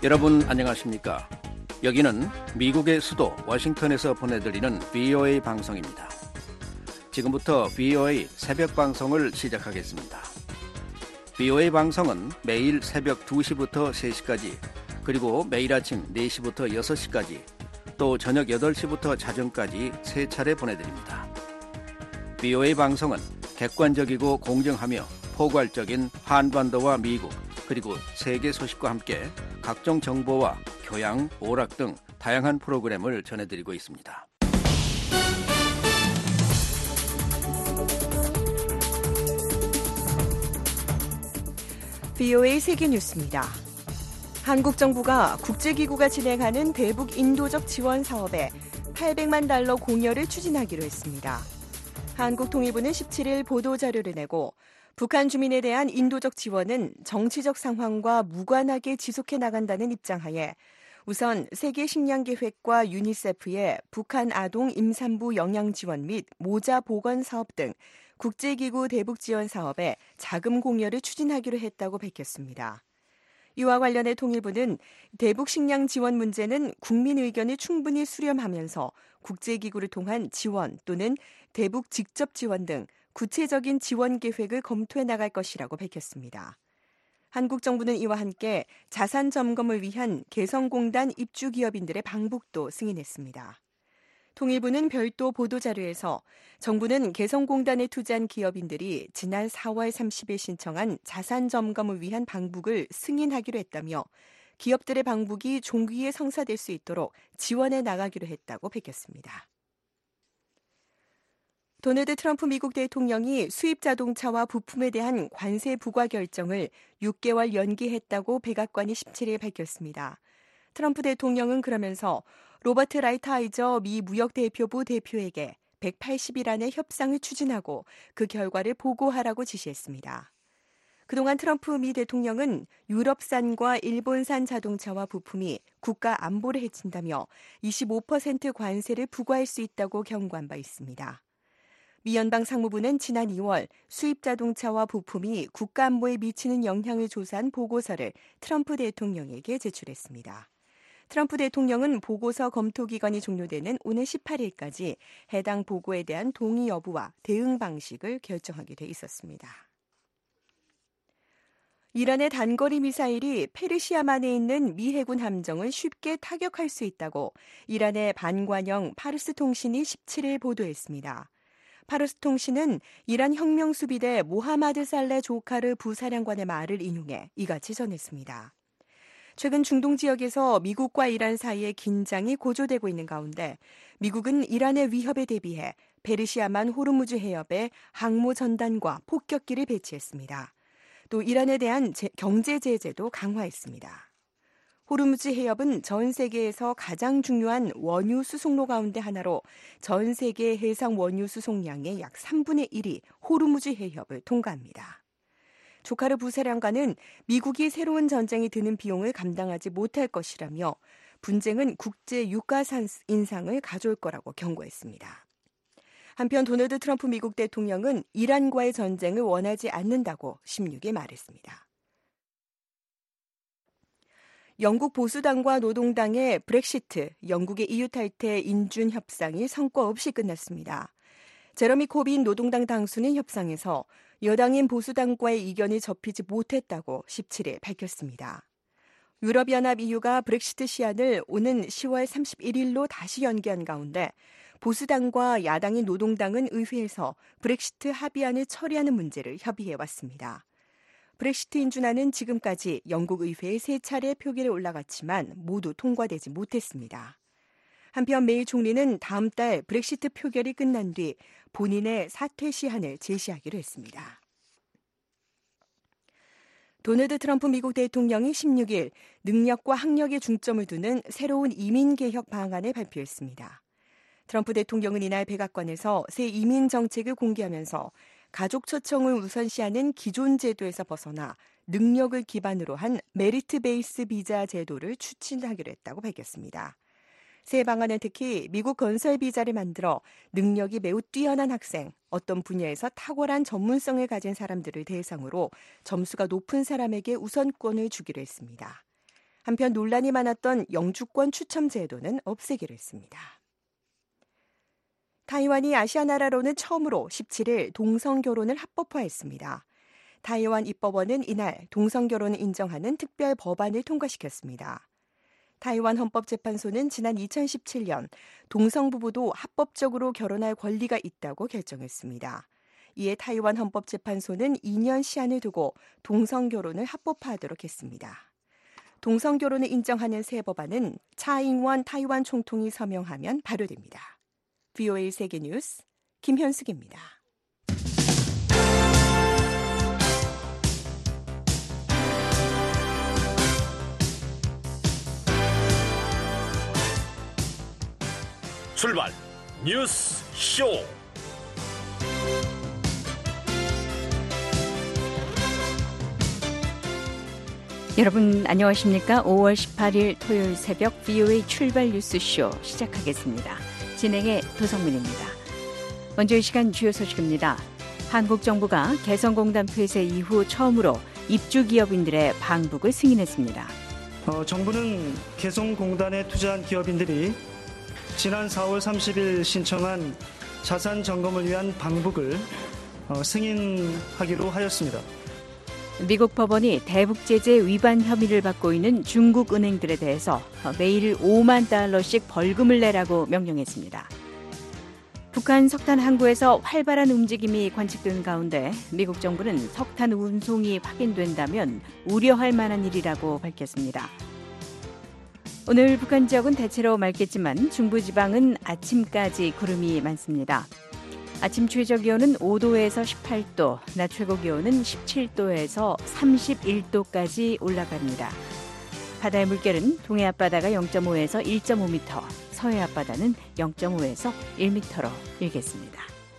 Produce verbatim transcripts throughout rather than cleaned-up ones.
여러분 안녕하십니까? 여기는 미국의 수도 워싱턴에서 보내드리는 브이오에이 방송입니다. 지금부터 브이오에이 새벽 방송을 시작하겠습니다. 브이오에이 방송은 매일 새벽 두 시부터 세 시까지, 그리고 매일 아침 네 시부터 여섯 시까지, 또 저녁 여덟 시부터 자정까지 세 차례 보내드립니다. 브이오에이 방송은 객관적이고 공정하며 포괄적인 한반도와 미국, 그리고 세계 소식과 함께 각종 정보와 교양, 오락 등 다양한 프로그램을 전해드리고 있습니다. 브이오에이 세계뉴스입니다. 한국 정부가 국제기구가 진행하는 대북 인도적 지원 사업에 팔백만 달러 공여를 추진하기로 했습니다. 한국통일부는 십칠 일 보도자료를 내고 북한 주민에 대한 인도적 지원은 정치적 상황과 무관하게 지속해 나간다는 입장하에 우선 세계식량계획과 유니세프의 북한 아동 임산부 영양 지원 및 모자 보건 사업 등 국제기구 대북 지원 사업에 자금 공여를 추진하기로 했다고 밝혔습니다. 이와 관련해 통일부는 대북 식량 지원 문제는 국민 의견을 충분히 수렴하면서 국제기구를 통한 지원 또는 대북 직접 지원 등 구체적인 지원 계획을 검토해 나갈 것이라고 밝혔습니다. 한국 정부는 이와 함께 자산 점검을 위한 개성공단 입주 기업인들의 방북도 승인했습니다. 통일부는 별도 보도자료에서 정부는 개성공단에 투자한 기업인들이 지난 사월 삼십일 신청한 자산 점검을 위한 방북을 승인하기로 했다며 기업들의 방북이 종기에 성사될 수 있도록 지원해 나가기로 했다고 밝혔습니다. 도널드 트럼프 미국 대통령이 수입 자동차와 부품에 대한 관세 부과 결정을 육 개월 연기했다고 백악관이 십칠 일 밝혔습니다. 트럼프 대통령은 그러면서 로버트 라이트하이저 미 무역대표부 대표에게 백팔십 일 안에 협상을 추진하고 그 결과를 보고하라고 지시했습니다. 그동안 트럼프 미 대통령은 유럽산과 일본산 자동차와 부품이 국가 안보를 해친다며 이십오 퍼센트 관세를 부과할 수 있다고 경고한 바 있습니다. 미 연방상무부는 지난 이월 수입 자동차와 부품이 국가 안보에 미치는 영향을 조사한 보고서를 트럼프 대통령에게 제출했습니다. 트럼프 대통령은 보고서 검토 기간이 종료되는 오늘 십팔 일까지 해당 보고에 대한 동의 여부와 대응 방식을 결정하게 돼 있었습니다. 이란의 단거리 미사일이 페르시아만에 있는 미 해군 함정을 쉽게 타격할 수 있다고 이란의 반관영 파르스 통신이 십칠 일 보도했습니다. 파르스 통신은 이란 혁명수비대 모하마드 살레 조카르 부사령관의 말을 인용해 이같이 전했습니다. 최근 중동 지역에서 미국과 이란 사이의 긴장이 고조되고 있는 가운데 미국은 이란의 위협에 대비해 페르시아만 호르무즈 해협에 항모 전단과 폭격기를 배치했습니다. 또 이란에 대한 경제 제재도 강화했습니다. 호르무즈 해협은 전 세계에서 가장 중요한 원유 수송로 가운데 하나로 전 세계 해상 원유 수송량의 약 삼분의 일이 호르무즈 해협을 통과합니다. 조카르 부사령관은 미국이 새로운 전쟁이 드는 비용을 감당하지 못할 것이라며 분쟁은 국제 유가 인상을 가져올 거라고 경고했습니다. 한편 도널드 트럼프 미국 대통령은 이란과의 전쟁을 원하지 않는다고 십육 일 말했습니다. 영국 보수당과 노동당의 브렉시트, 영국의 이유 탈퇴 인준 협상이 성과 없이 끝났습니다. 제러미 코빈 노동당 당수는 협상에서 여당인 보수당과의 이견이 접히지 못했다고 십칠 일 밝혔습니다. 유럽연합 이유가 브렉시트 시한을 오는 시월 삼십일 일로 다시 연기한 가운데 보수당과 야당인 노동당은 의회에서 브렉시트 합의안을 처리하는 문제를 협의해왔습니다. 브렉시트 인준안은 지금까지 영국 의회에 세 차례 표결에 올라갔지만 모두 통과되지 못했습니다. 한편 메이 총리는 다음 달 브렉시트 표결이 끝난 뒤 본인의 사퇴 시한을 제시하기로 했습니다. 도널드 트럼프 미국 대통령이 십육 일 능력과 학력에 중점을 두는 새로운 이민개혁 방안을 발표했습니다. 트럼프 대통령은 이날 백악관에서 새 이민 정책을 공개하면서 가족 초청을 우선시하는 기존 제도에서 벗어나 능력을 기반으로 한 메리트 베이스 비자 제도를 추진하기로 했다고 밝혔습니다. 새 방안은 특히 미국 건설 비자를 만들어 능력이 매우 뛰어난 학생, 어떤 분야에서 탁월한 전문성을 가진 사람들을 대상으로 점수가 높은 사람에게 우선권을 주기로 했습니다. 한편 논란이 많았던 영주권 추첨 제도는 없애기로 했습니다. 타이완이 아시아 나라로는 처음으로 십칠 일 동성결혼을 합법화했습니다. 타이완 입법원은 이날 동성결혼을 인정하는 특별 법안을 통과시켰습니다. 타이완 헌법재판소는 지난 이천십칠 년 동성부부도 합법적으로 결혼할 권리가 있다고 결정했습니다. 이에 타이완 헌법재판소는 이 년 시한을 두고 동성결혼을 합법화하도록 했습니다. 동성결혼을 인정하는 새 법안은 차잉원 타이완 총통이 서명하면 발효됩니다. 브이오에이 세계뉴스 김현숙입니다. 출발 뉴스 쇼. 여러분 안녕하십니까? 오월 십팔일 토요일 새벽 브이오에이 출발 뉴스 쇼 시작하겠습니다. 진행의 도성민입니다. 먼저 이 시간 주요 소식입니다. 한국 정부가 개성공단 폐쇄 이후 처음으로 입주기업인들의 방북을 승인했습니다. 어, 정부는 개성공단에 투자한 기업인들이 지난 사월 삼십일 신청한 자산 점검을 위한 방북을 어, 승인하기로 하였습니다. 미국 법원이 대북 제재 위반 혐의를 받고 있는 중국 은행들에 대해서 매일 오만 달러씩 벌금을 내라고 명령했습니다. 북한 석탄 항구에서 활발한 움직임이 관측된 가운데 미국 정부는 석탄 운송이 확인된다면 우려할 만한 일이라고 밝혔습니다. 오늘 북한 지역은 대체로 맑겠지만 중부지방은 아침까지 구름이 많습니다. 아침 최저 기온은 오 도에서 십팔 도, 낮 최고 기온은 십칠 도에서 삼십일 도까지 올라갑니다. 바다의 물결은 동해 앞바다가 영 점 오에서 일 점 오 미터, 서해 앞바다는 영 점 오에서 일 미터로 일겠습니다.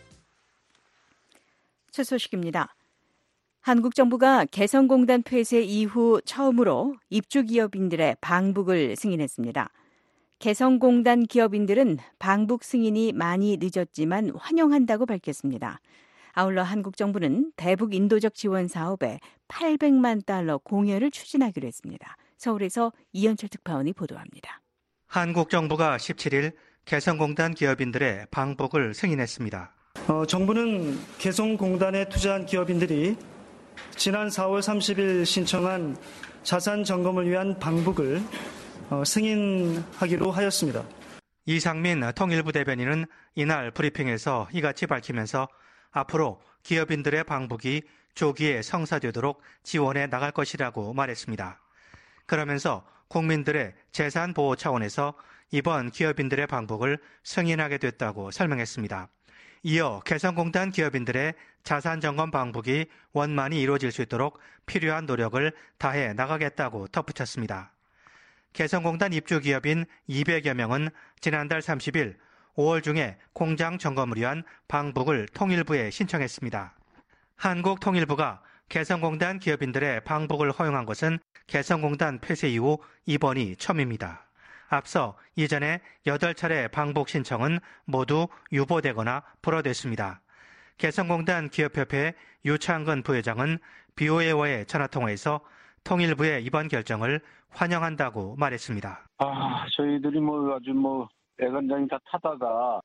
첫 소식입니다. 한국 정부가 개성공단 폐쇄 이후 처음으로 입주기업인들의 방북을 승인했습니다. 개성공단 기업인들은 방북 승인이 많이 늦었지만 환영한다고 밝혔습니다. 아울러 한국 정부는 대북 인도적 지원 사업에 팔백만 달러 공여를 추진하기로 했습니다. 서울에서 이현철 특파원이 보도합니다. 한국 정부가 십칠일 개성공단 기업인들의 방북을 승인했습니다. 어, 정부는 개성공단에 투자한 기업인들이 지난 사월 삼십일 신청한 자산 점검을 위한 방북을 어, 승인하기로 하였습니다. 이상민 통일부 대변인은 이날 브리핑에서 이같이 밝히면서 앞으로 기업인들의 방북이 조기에 성사되도록 지원해 나갈 것이라고 말했습니다. 그러면서 국민들의 재산 보호 차원에서 이번 기업인들의 방북을 승인하게 됐다고 설명했습니다. 이어 개성공단 기업인들의 자산점검 방북이 원만히 이루어질 수 있도록 필요한 노력을 다해 나가겠다고 덧붙였습니다. 개성공단 입주기업인 이백여 명은 지난달 삼십일 오월 중에 공장 점검을 위한 방북을 통일부에 신청했습니다. 한국통일부가 개성공단 기업인들의 방북을 허용한 것은 개성공단 폐쇄 이후 이번이 처음입니다. 앞서 이전에 여덟 차례 방북 신청은 모두 유보되거나 불허됐습니다. 개성공단 기업협회 유창근 부회장은 비오에이와의 전화통화에서 통일부의 이번 결정을 환영한다고 말했습니다. 아, 저희들이 뭐 아주 뭐 애간장이 다 타다가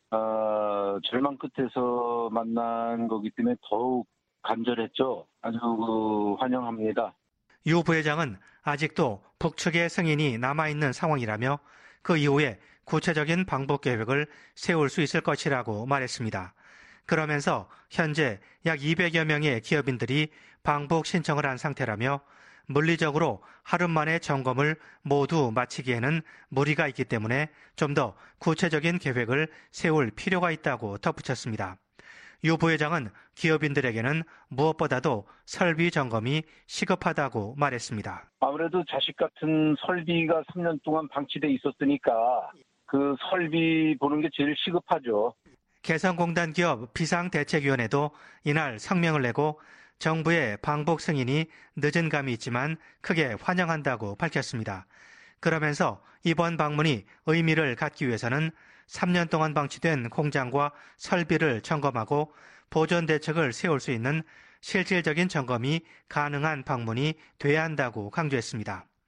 어, 절망 끝에서 만난 거기 때문에 더욱 간절했죠. 아주 그, 환영합니다. 유 부회장은 아직도 북측의 승인이 남아있는 상황이라며 그 이후에 구체적인 방북 계획을 세울 수 있을 것이라고 말했습니다. 그러면서 현재 약 이백여 명의 기업인들이 방북 신청을 한 상태라며 물리적으로 하루 만에 점검을 모두 마치기에는 무리가 있기 때문에 좀 더 구체적인 계획을 세울 필요가 있다고 덧붙였습니다. 유 부회장은 기업인들에게는 무엇보다도 설비 점검이 시급하다고 말했습니다. 아무래도 자식 같은 설비가 삼 년 동안 방치돼 있었으니까 그 설비 보는 게 제일 시급하죠. 개성공단 기업 비상대책위원회도 이날 성명을 내고 정부의 방북 승인이 늦은 감이 있지만 크게 환영한다고 밝혔습니다. 그러면서 이번 방문이 의미를 갖기 위해서는 삼 년 동안 방치된 공장과 설비를 점검하고 보존 대책을 세울 수 있는 실질적인 점검이 가능한 방문이 돼야 한다고 강조했습니다.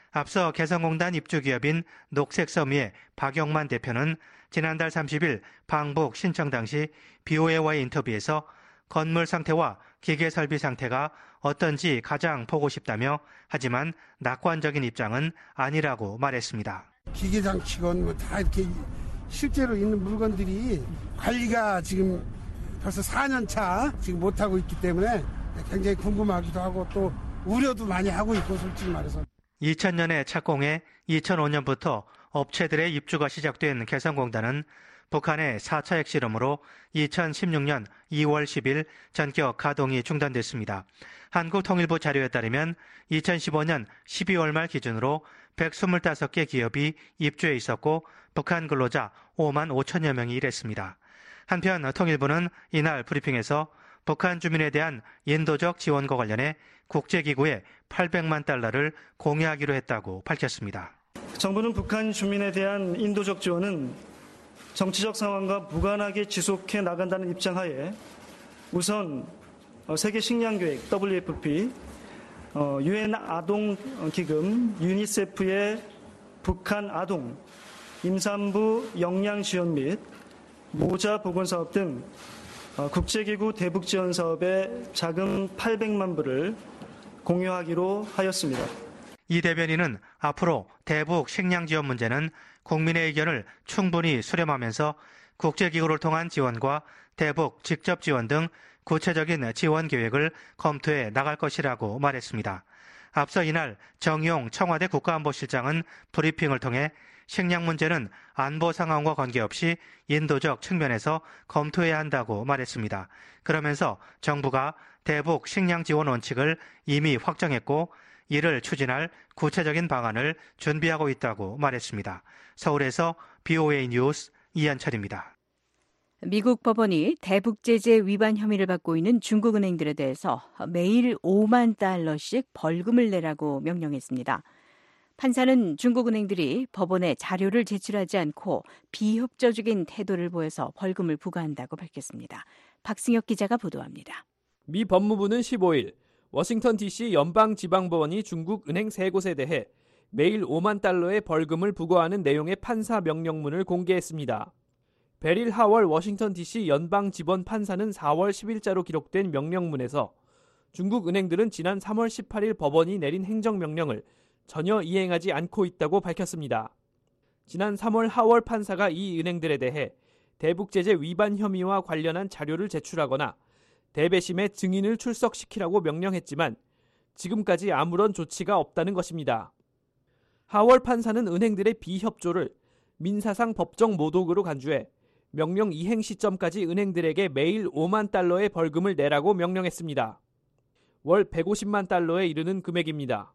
앞서 개성공단 입주기업인 녹색섬유의 박영만 대표는 지난달 삼십 일 방북 신청 당시 비오에이와의 인터뷰에서 건물 상태와 기계 설비 상태가 어떤지 가장 보고 싶다며 하지만 낙관적인 입장은 아니라고 말했습니다. 기계장치건 뭐 다 이렇게 실제로 있는 물건들이 관리가 지금 벌써 사 년 차 지금 못하고 있기 때문에 굉장히 궁금하기도 하고 또 우려도 많이 하고 있고 솔직히 말해서. 이천 년에 착공해 이천오 년부터 업체들의 입주가 시작된 개성공단은 북한의 사 차 핵실험으로 이천십육 년 이월 십일 전격 가동이 중단됐습니다. 한국통일부 자료에 따르면 이천십오 년 십이월 말 기준으로 백이십오 개 기업이 입주해 있었고 북한 근로자 오만 오천여 명이 일했습니다. 한편 통일부는 이날 브리핑에서 북한 주민에 대한 인도적 지원과 관련해 국제기구에 팔백만 달러를 공유하기로 했다고 밝혔습니다. 정부는 북한 주민에 대한 인도적 지원은 정치적 상황과 무관하게 지속해 나간다는 입장하에 우선 세계 식량계획 더블유에프피, 유엔 아동기금, 유니세프의 북한 아동, 임산부 영양 지원 및 모자 보건 사업 등 국제기구 대북 지원 사업에 자금 팔백만 불을 공유하기로 하였습니다. 이 대변인은 앞으로 대북 식량 지원 문제는 국민의 의견을 충분히 수렴하면서 국제기구를 통한 지원과 대북 직접 지원 등 구체적인 지원 계획을 검토해 나갈 것이라고 말했습니다. 앞서 이날 정용 청와대 국가안보실장은 브리핑을 통해 식량 문제는 안보 상황과 관계없이 인도적 측면에서 검토해야 한다고 말했습니다. 그러면서 정부가 대북 식량 지원 원칙을 이미 확정했고 이를 추진할 구체적인 방안을 준비하고 있다고 말했습니다. 서울에서 비오에이 뉴스 이한철입니다. 미국 법원이 대북 제재 위반 혐의를 받고 있는 중국 은행들에 대해서 매일 오만 달러씩 벌금을 내라고 명령했습니다. 판사는 중국 은행들이 법원에 자료를 제출하지 않고 비협조적인 태도를 보여서 벌금을 부과한다고 밝혔습니다. 박승혁 기자가 보도합니다. 미 법무부는 십오 일 워싱턴 디씨 연방지방법원이 중국 은행 세 곳에 대해 매일 오만 달러의 벌금을 부과하는 내용의 판사 명령문을 공개했습니다. 베릴 하월 워싱턴 디씨 연방지법 판사는 사월 십일자로 기록된 명령문에서 중국 은행들은 지난 삼월 십팔일 법원이 내린 행정명령을 전혀 이행하지 않고 있다고 밝혔습니다. 지난 삼월 하월 판사가 이 은행들에 대해 대북제재 위반 혐의와 관련한 자료를 제출하거나 대배심의 증인을 출석시키라고 명령했지만 지금까지 아무런 조치가 없다는 것입니다. 하월 판사는 은행들의 비협조를 민사상 법정 모독으로 간주해 명령 이행 시점까지 은행들에게 매일 오만 달러의 벌금을 내라고 명령했습니다. 월 백오십만 달러에 이르는 금액입니다.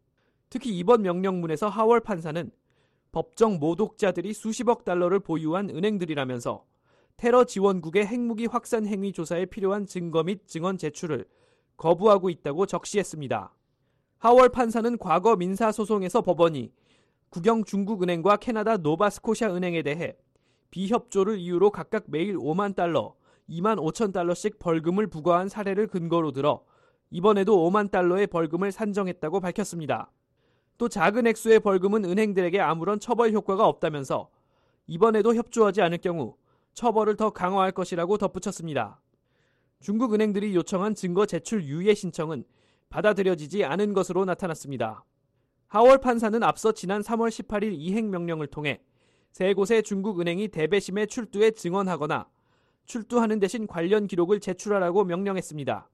특히 이번 명령문에서 하월 판사는 법정 모독자들이 수십억 달러를 보유한 은행들이라면서 테러 지원국의 핵무기 확산 행위 조사에 필요한 증거 및 증언 제출을 거부하고 있다고 적시했습니다. 하월 판사는 과거 민사소송에서 법원이 국영 중국은행과 캐나다 노바스코샤 은행에 대해 비협조를 이유로 각각 매일 오만 달러, 이만 오천 달러씩 벌금을 부과한 사례를 근거로 들어 이번에도 오만 달러의 벌금을 산정했다고 밝혔습니다. 또 작은 액수의 벌금은 은행들에게 아무런 처벌 효과가 없다면서 이번에도 협조하지 않을 경우 처벌을 더 강화할 것이라고 덧붙였습니다. 중국 은행들이 요청한 증거 제출 유예 신청은 받아들여지지 않은 것으로 나타났습니다. 하월 판사는 앞서 지난 삼월 십팔일 이행 명령을 통해 세 곳의 중국 은행이 대배심에 출두해 증언하거나 출두하는 대신 관련 기록을 제출하라고 명령했습니다.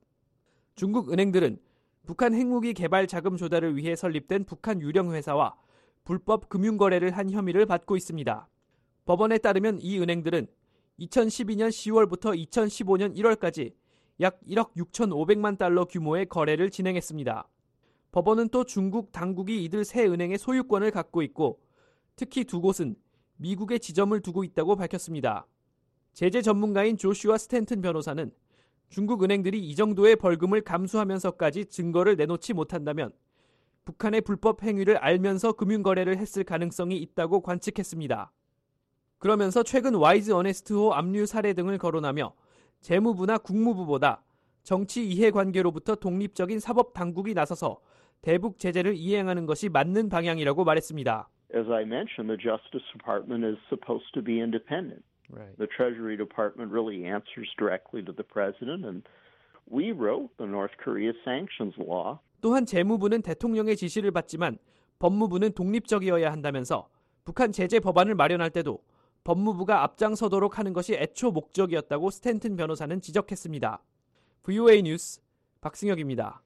중국 은행들은 북한 핵무기 개발 자금 조달을 위해 설립된 북한 유령 회사와 불법 금융거래를 한 혐의를 받고 있습니다. 법원에 따르면 이 은행들은 이천십이년 시월부터 이천십오년 일월까지 약 일억 육천오백만 달러 규모의 거래를 진행했습니다. 법원은 또 중국 당국이 이들 세 은행의 소유권을 갖고 있고 특히 두 곳은 미국에 지점을 두고 있다고 밝혔습니다. 제재 전문가인 조슈아 스탠튼 변호사는 중국 은행들이 이 정도의 벌금을 감수하면서까지 증거를 내놓지 못한다면 북한의 불법 행위를 알면서 금융거래를 했을 가능성이 있다고 관측했습니다. 그러면서 최근 와이즈 어네스트호 압류 사례 등을 거론하며 재무부나 국무부보다 정치 이해관계로부터 독립적인 사법당국이 나서서 대북 제재를 이행하는 것이 맞는 방향이라고 말했습니다. As I mentioned, the Justice Department is supposed to be independent. Right. The Treasury Department really answers directly to the president, and we wrote the North Korea sanctions law. 또한 재무부는 대통령의 지시를 받지만 법무부는 독립적이어야 한다면서 북한 제재 법안을 마련할 때도 법무부가 앞장서도록 하는 것이 애초 목적이었다고 스탠튼 변호사는 지적했습니다. 브이오에이 뉴스 박승혁입니다.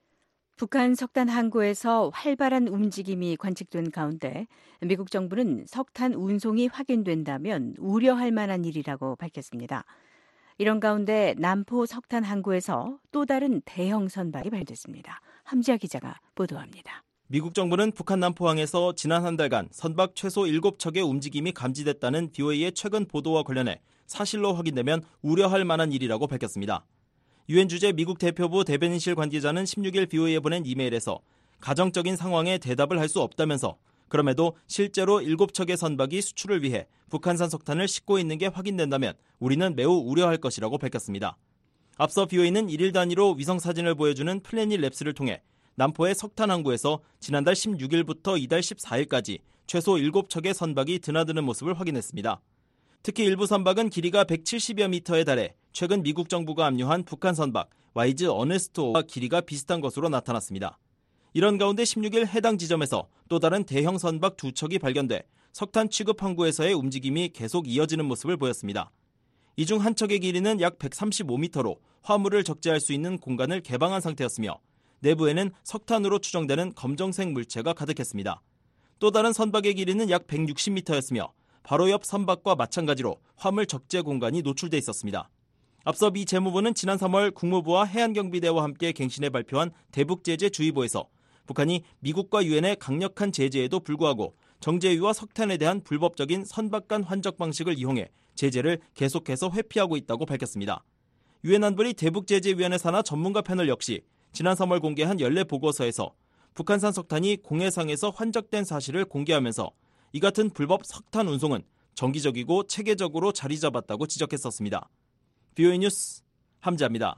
북한 석탄 항구에서 활발한 움직임이 관측된 가운데 미국 정부는 석탄 운송이 확인된다면 우려할 만한 일이라고 밝혔습니다. 이런 가운데 남포 석탄 항구에서 또 다른 대형 선박이 발견됐습니다. 함지아 기자가 보도합니다. 미국 정부는 북한 남포항에서 지난 한 달간 선박 최소 일곱 척의 움직임이 감지됐다는 브이오에이의 최근 보도와 관련해 사실로 확인되면 우려할 만한 일이라고 밝혔습니다. 유엔 주재 미국 대표부 대변인실 관계자는 십육 일 브이오에이에 보낸 이메일에서 가정적인 상황에 대답을 할 수 없다면서 그럼에도 실제로 일곱 척의 선박이 수출을 위해 북한산 석탄을 싣고 있는 게 확인된다면 우리는 매우 우려할 것이라고 밝혔습니다. 앞서 브이오에이는 일일 단위로 위성사진을 보여주는 플래닛 랩스를 통해 남포의 석탄 항구에서 지난달 십육 일부터 이달 십사 일까지 최소 일곱 척의 선박이 드나드는 모습을 확인했습니다. 특히 일부 선박은 길이가 백칠십여 미터에 달해 최근 미국 정부가 압류한 북한 선박 와이즈 어네스토와 길이가 비슷한 것으로 나타났습니다. 이런 가운데 십육 일 해당 지점에서 또 다른 대형 선박 두 척이 발견돼 석탄 취급 항구에서의 움직임이 계속 이어지는 모습을 보였습니다. 이 중 한 척의 길이는 약 백삼십오 미터로 화물을 적재할 수 있는 공간을 개방한 상태였으며 내부에는 석탄으로 추정되는 검정색 물체가 가득했습니다. 또 다른 선박의 길이는 약 백육십 미터였으며 바로 옆 선박과 마찬가지로 화물 적재 공간이 노출돼 있었습니다. 앞서 미 재무부는 지난 삼월 국무부와 해안경비대와 함께 갱신해 발표한 대북제재주의보에서 북한이 미국과 유엔의 강력한 제재에도 불구하고 정제유와 석탄에 대한 불법적인 선박 간 환적 방식을 이용해 제재를 계속해서 회피하고 있다고 밝혔습니다. 유엔 안보리 대북제재위원회 산하 전문가 패널 역시 지난 삼월 공개한 연례 보고서에서 북한산 석탄이 공해상에서 환적된 사실을 공개하면서 이 같은 불법 석탄 운송은 정기적이고 체계적으로 자리 잡았다고 지적했었습니다. 브이오에이 뉴스 함지아입니다.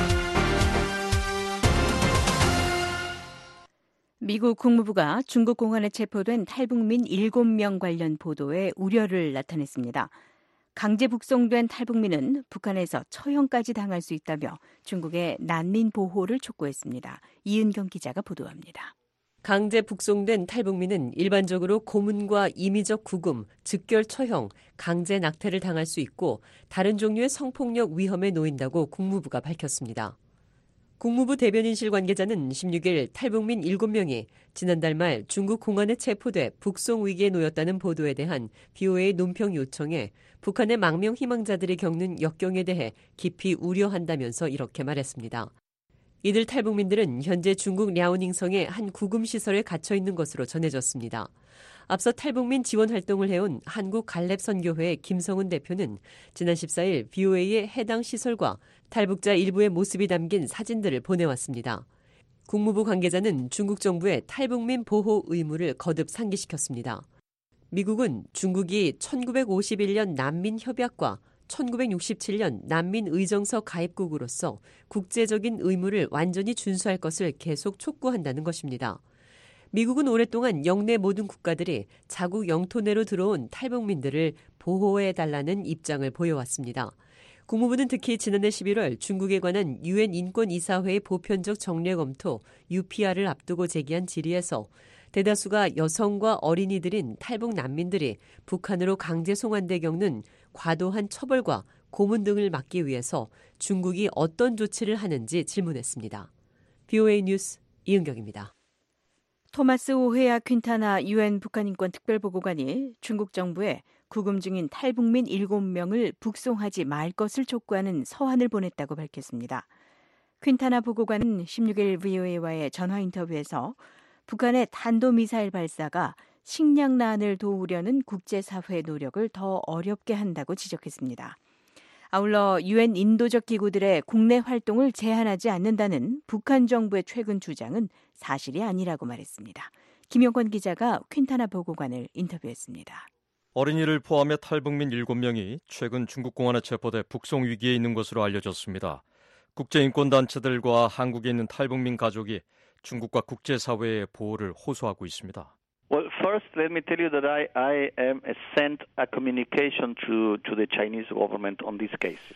미국 국무부가 중국 공안에 체포된 탈북민 일곱 명 관련 보도에 우려를 나타냈습니다. 강제 북송된 탈북민은 북한에서 처형까지 당할 수 있다며 중국의 난민 보호를 촉구했습니다. 이은경 기자가 보도합니다. 강제 북송된 탈북민은 일반적으로 고문과 임의적 구금, 즉결 처형, 강제 낙태를 당할 수 있고 다른 종류의 성폭력 위험에 놓인다고 국무부가 밝혔습니다. 국무부 대변인실 관계자는 십육 일 탈북민 일곱 명이 지난달 말 중국 공안에 체포돼 북송 위기에 놓였다는 보도에 대한 브이오에이 논평 요청에 북한의 망명 희망자들이 겪는 역경에 대해 깊이 우려한다면서 이렇게 말했습니다. 이들 탈북민들은 현재 중국 랴오닝성의 한 구금시설에 갇혀 있는 것으로 전해졌습니다. 앞서 탈북민 지원 활동을 해온 한국갈렙선교회 김성은 대표는 지난 십사 일 브이오에이의 해당 시설과 탈북자 일부의 모습이 담긴 사진들을 보내왔습니다. 국무부 관계자는 중국 정부의 탈북민 보호 의무를 거듭 상기시켰습니다. 미국은 중국이 천구백오십일 년 난민협약과 천구백육십칠 년 난민의정서 가입국으로서 국제적인 의무를 완전히 준수할 것을 계속 촉구한다는 것입니다. 미국은 오랫동안 영내 모든 국가들이 자국 영토 내로 들어온 탈북민들을 보호해달라는 입장을 보여왔습니다. 국무부는 특히 지난해 십일월 중국에 관한 유엔 인권이사회의 보편적 정례 검토 유피알을 앞두고 제기한 질의에서 대다수가 여성과 어린이들인 탈북 난민들이 북한으로 강제 송환돼 겪는 과도한 처벌과 고문 등을 막기 위해서 중국이 어떤 조치를 하는지 질문했습니다. 브이오에이 뉴스 이은경입니다. 토마스 오헤아 퀸타나 유엔 북한인권 특별보고관이 중국 정부에 구금 중인 탈북민 일곱 명을 북송하지 말 것을 촉구하는 서한을 보냈다고 밝혔습니다. 퀸타나 보고관은 십육 일 브이오에이와의 전화 인터뷰에서 북한의 탄도미사일 발사가 식량난을 도우려는 국제사회의 노력을 더 어렵게 한다고 지적했습니다. 아울러 유엔 인도적 기구들의 국내 활동을 제한하지 않는다는 북한 정부의 최근 주장은 사실이 아니라고 말했습니다. 김영권 기자가 퀸타나 보고관을 인터뷰했습니다. 어린이를 포함해 탈북민 일곱 명이 최근 중국 공안에 체포돼 북송 위기에 있는 것으로 알려졌습니다. 국제인권단체들과 한국에 있는 탈북민 가족이 중국과 국제사회의 보호를 호소하고 있습니다. Well, first, let me tell you that I, I am sent a communication to, to the Chinese government on these cases.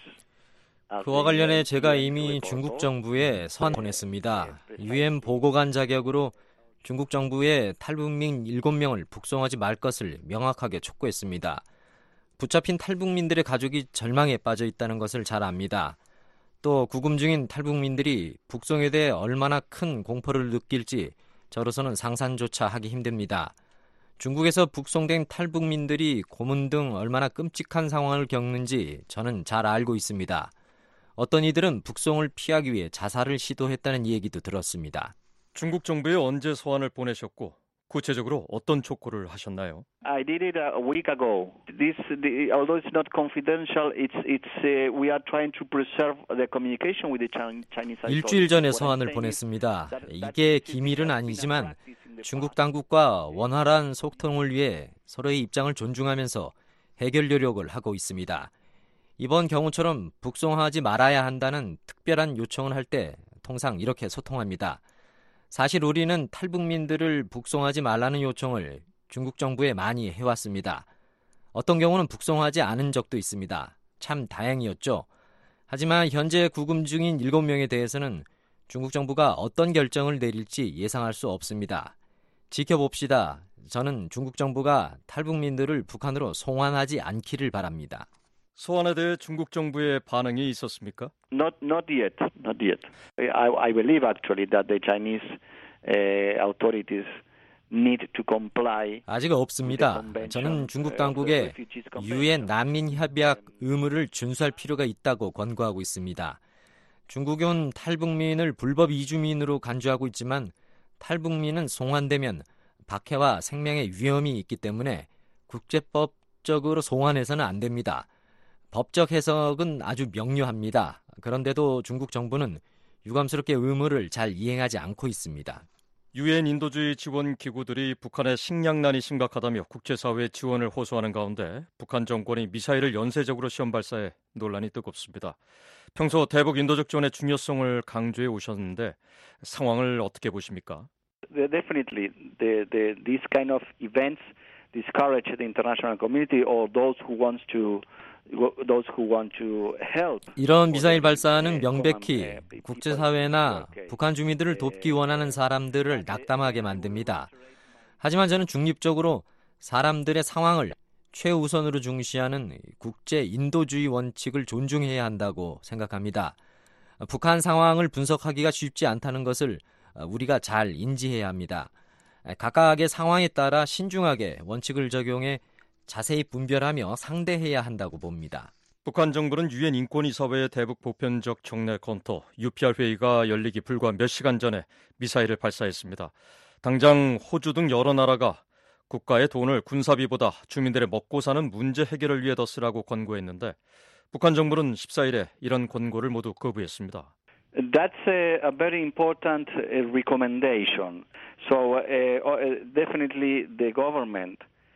그와 관련해 제가 이미 중국 정부에 서한 보냈습니다. 유엔 보고관 자격으로 중국 정부에 탈북민 일곱 명을 북송하지 말 것을 명확하게 촉구했습니다. 붙잡힌 탈북민들의 가족이 절망에 빠져 있다는 것을 잘 압니다. 또 구금 중인 탈북민들이 북송에 대해 얼마나 큰 공포를 느낄지 저로서는 상상조차 하기 힘듭니다. 중국에서 북송된 탈북민들이 고문 등 얼마나 끔찍한 상황을 겪는지 저는 잘 알고 있습니다. 어떤 이들은 북송을 피하기 위해 자살을 시도했다는 얘기도 들었습니다. 중국 정부에 언제 소환을 보내셨고 구체적으로 어떤 촉구를 하셨나요? I did it a week ago. This, the, although it's not confidential, it's it's uh, we are trying to preserve the communication with the Chinese authorities. 일주일 전에 서한을 보냈습니다. 이게 기밀은 아니지만 중국 당국과 원활한 소통을 위해 서로의 입장을 존중하면서 해결 노력을 하고 있습니다. 이번 경우처럼 북송하지 말아야 한다는 특별한 요청을 할 때 통상 이렇게 소통합니다. 사실 우리는 탈북민들을 북송하지 말라는 요청을 중국 정부에 많이 해왔습니다. 어떤 경우는 북송하지 않은 적도 있습니다. 참 다행이었죠. 하지만 현재 구금 중인 일곱 명에 대해서는 중국 정부가 어떤 결정을 내릴지 예상할 수 없습니다. 지켜봅시다. 저는 중국 정부가 탈북민들을 북한으로 송환하지 않기를 바랍니다. 소환에 대해 중국 정부의 반응이 있었습니까? Not, not yet, not yet. I, I believe actually that the Chinese uh, authorities need to comply. 아직 없습니다. 저는 중국 당국에 유엔 난민 협약 의무를 준수할 필요가 있다고 권고하고 있습니다. 중국은 탈북민을 불법 이주민으로 간주하고 있지만 탈북민은 송환되면 박해와 생명의 위험이 있기 때문에 국제법적으로 송환해서는 안 됩니다. 법적 해석은 아주 명료합니다. 그런데도 중국 정부는 유감스럽게 의무를 잘 이행하지 않고 있습니다. 유엔 인도주의 지원 기구들이 북한의 식량난이 심각하다며 국제사회의 지원을 호소하는 가운데 북한 정권이 미사일을 연쇄적으로 시험 발사해 논란이 뜨겁습니다. 평소 대북 인도적 지원의 중요성을 강조해 오셨는데 상황을 어떻게 보십니까? Definitely, the, the, these kind of events discourage the international community or those who wants to 이런 미사일 발사는 명백히 국제사회나 북한 주민들을 돕기 원하는 사람들을 낙담하게 만듭니다. 하지만 저는 중립적으로 사람들의 상황을 최우선으로 중시하는 국제 인도주의 원칙을 존중해야 한다고 생각합니다. 북한 상황을 분석하기가 쉽지 않다는 것을 우리가 잘 인지해야 합니다. 각각의 상황에 따라 신중하게 원칙을 적용해 자세히 분별하며 상대해야 한다고 봅니다. 북한 정부는 유엔 인권이사회의 대북 보편적 정례 검토 유피알 회의가 열리기 불과 몇 시간 전에 미사일을 발사했습니다. 당장 호주 등 여러 나라가 국가의 돈을 군사비보다 주민들의 먹고 사는 문제 해결을 위해 더 쓰라고 권고했는데 북한 정부는 십사일에 이런 권고를 모두 거부했습니다. That's a, a very important recommendation. So uh, definitely the government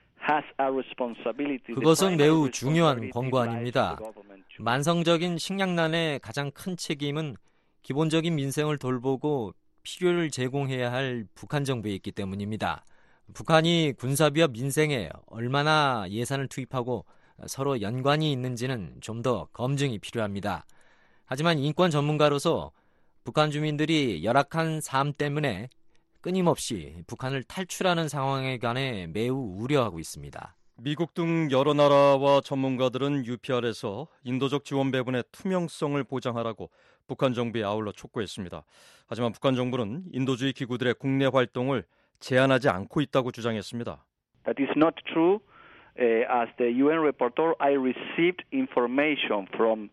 그것은 매우 중요한 권고안입니다. 만성적인 식량난의 가장 큰 책임은 기본적인 민생을 돌보고 필요를 제공해야 할 북한 정부에 있기 때문입니다. 북한이 군사비와 민생에 얼마나 예산을 투입하고 서로 연관이 있는지는 좀 더 검증이 필요합니다. 하지만 인권 전문가로서 북한 주민들이 열악한 삶 때문에 끊임없이 북한을 탈출하는 상황에 관해 매우 우려하고 있습니다. 미국 등 여러 나라와 전문가들은 유피알에서 인도적 지원 배분의 투명성을 보장하라고 북한 정부에 아울러 촉구했습니다. 하지만 북한 정부는 인도주의 기구들의 국내 활동을 제한하지 않고 있다고 주장했습니다. That is not true. As the 유엔 reporter, I received information from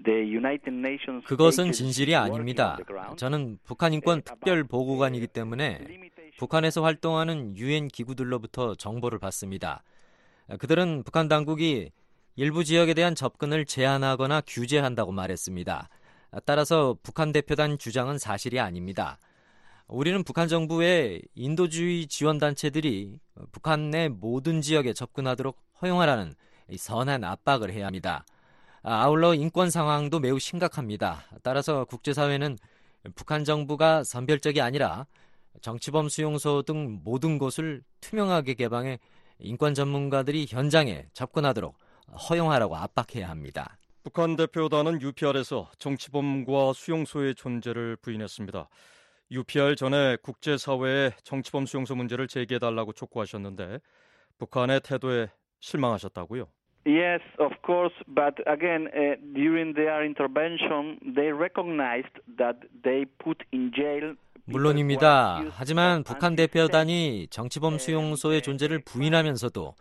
그것은 진실이 아닙니다. 저는 북한 인권 특별 보고관이기 때문에 북한에서 활동하는 유엔 기구들로부터 정보를 받습니다. 그들은 북한 당국이 일부 지역에 대한 접근을 제한하거나 규제한다고 말했습니다. 따라서 북한 대표단 주장은 사실이 아닙니다. 우리는 북한 정부의 인도주의 지원단체들이 북한 내 모든 지역에 접근하도록 허용하라는 선한 압박을 해야 합니다. 아울러 인권 상황도 매우 심각합니다. 따라서 국제사회는 북한 정부가 선별적이 아니라 정치범 수용소 등 모든 곳을 투명하게 개방해 인권 전문가들이 현장에 접근하도록 허용하라고 압박해야 합니다. 북한 대표단은 유피알에서 정치범과 수용소의 존재를 부인했습니다. 유피알 전에 국제사회에 정치범 수용소 문제를 제기해달라고 촉구하셨는데 북한의 태도에 실망하셨다고요? Yes, of course, but again, uh, during their intervention, they recognized that they put in jail. 물론입니다. 하지만 북한 대표단이 정치범 수용소의 존재를 부인하면서도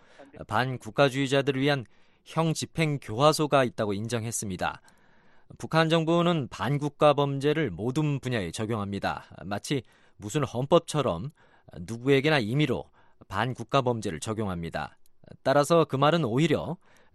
반국가주의자들을 위한 형 집행 교화소가 있다고 인정했습니다. 북한 정부는 반국가 범죄를 모든 분야에 적용합니다. 마치 무슨 헌법처럼 누구에게나 임의로 반국가 범죄를 적용합니다. 따라서 그 말은 오히려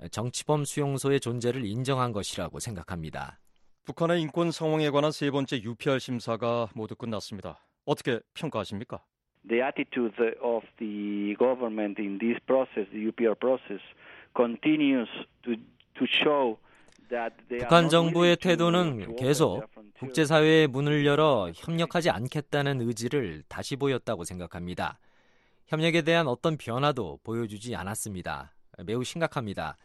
정치범 수용소의 존재를 인정한 것이라고 생각합니다. 북한의 인권 상황에 관한 세 번째 유피알 심사가 모두 끝났습니다. 어떻게 평가하십니까? The attitude of the government in this process, the 유피알 process, continues to to show that they are 북한 not 정부의 willing to 태도는 계속 국제사회의 문을 열어 협력하지 않겠다는 의지를 다시 보였다고 생각합니다. 협력에 대한 어떤 변화도 보여주지 않았습니다. 매우 심각합니다.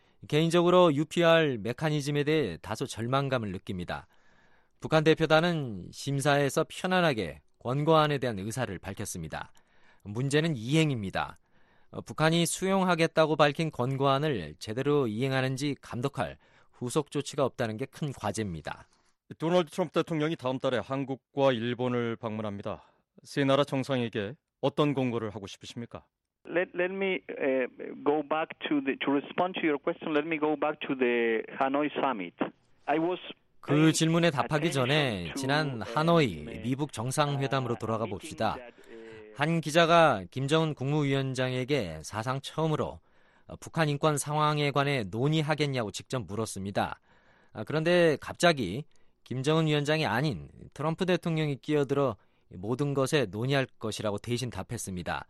개인적으로 유피알 메커니즘에 대해 다소 절망감을 느낍니다. 북한 대표단은 심사에서 편안하게 권고안에 대한 의사를 밝혔습니다. 문제는 이행입니다. 북한이 수용하겠다고 밝힌 권고안을 제대로 이행하는지 감독할 후속 조치가 없다는 게 큰 과제입니다. 도널드 트럼프 대통령이 다음 달에 한국과 일본을 방문합니다. 세 나라 정상에게 어떤 공고를 하고 싶으십니까? Let let me uh, go back to the to respond to your question. Let me go back to the Hanoi summit. I was 그 질문에 답하기 전에 지난 하노이 미북 정상회담으로 돌아가 봅시다. 한 기자가 김정은 국무위원장에게 사상 처음으로 북한 인권 상황에 관해 논의하겠냐고 직접 물었습니다. 그런데 갑자기 김정은 위원장이 아닌 트럼프 대통령이 끼어들어 모든 것에 논의할 것이라고 대신 답했습니다.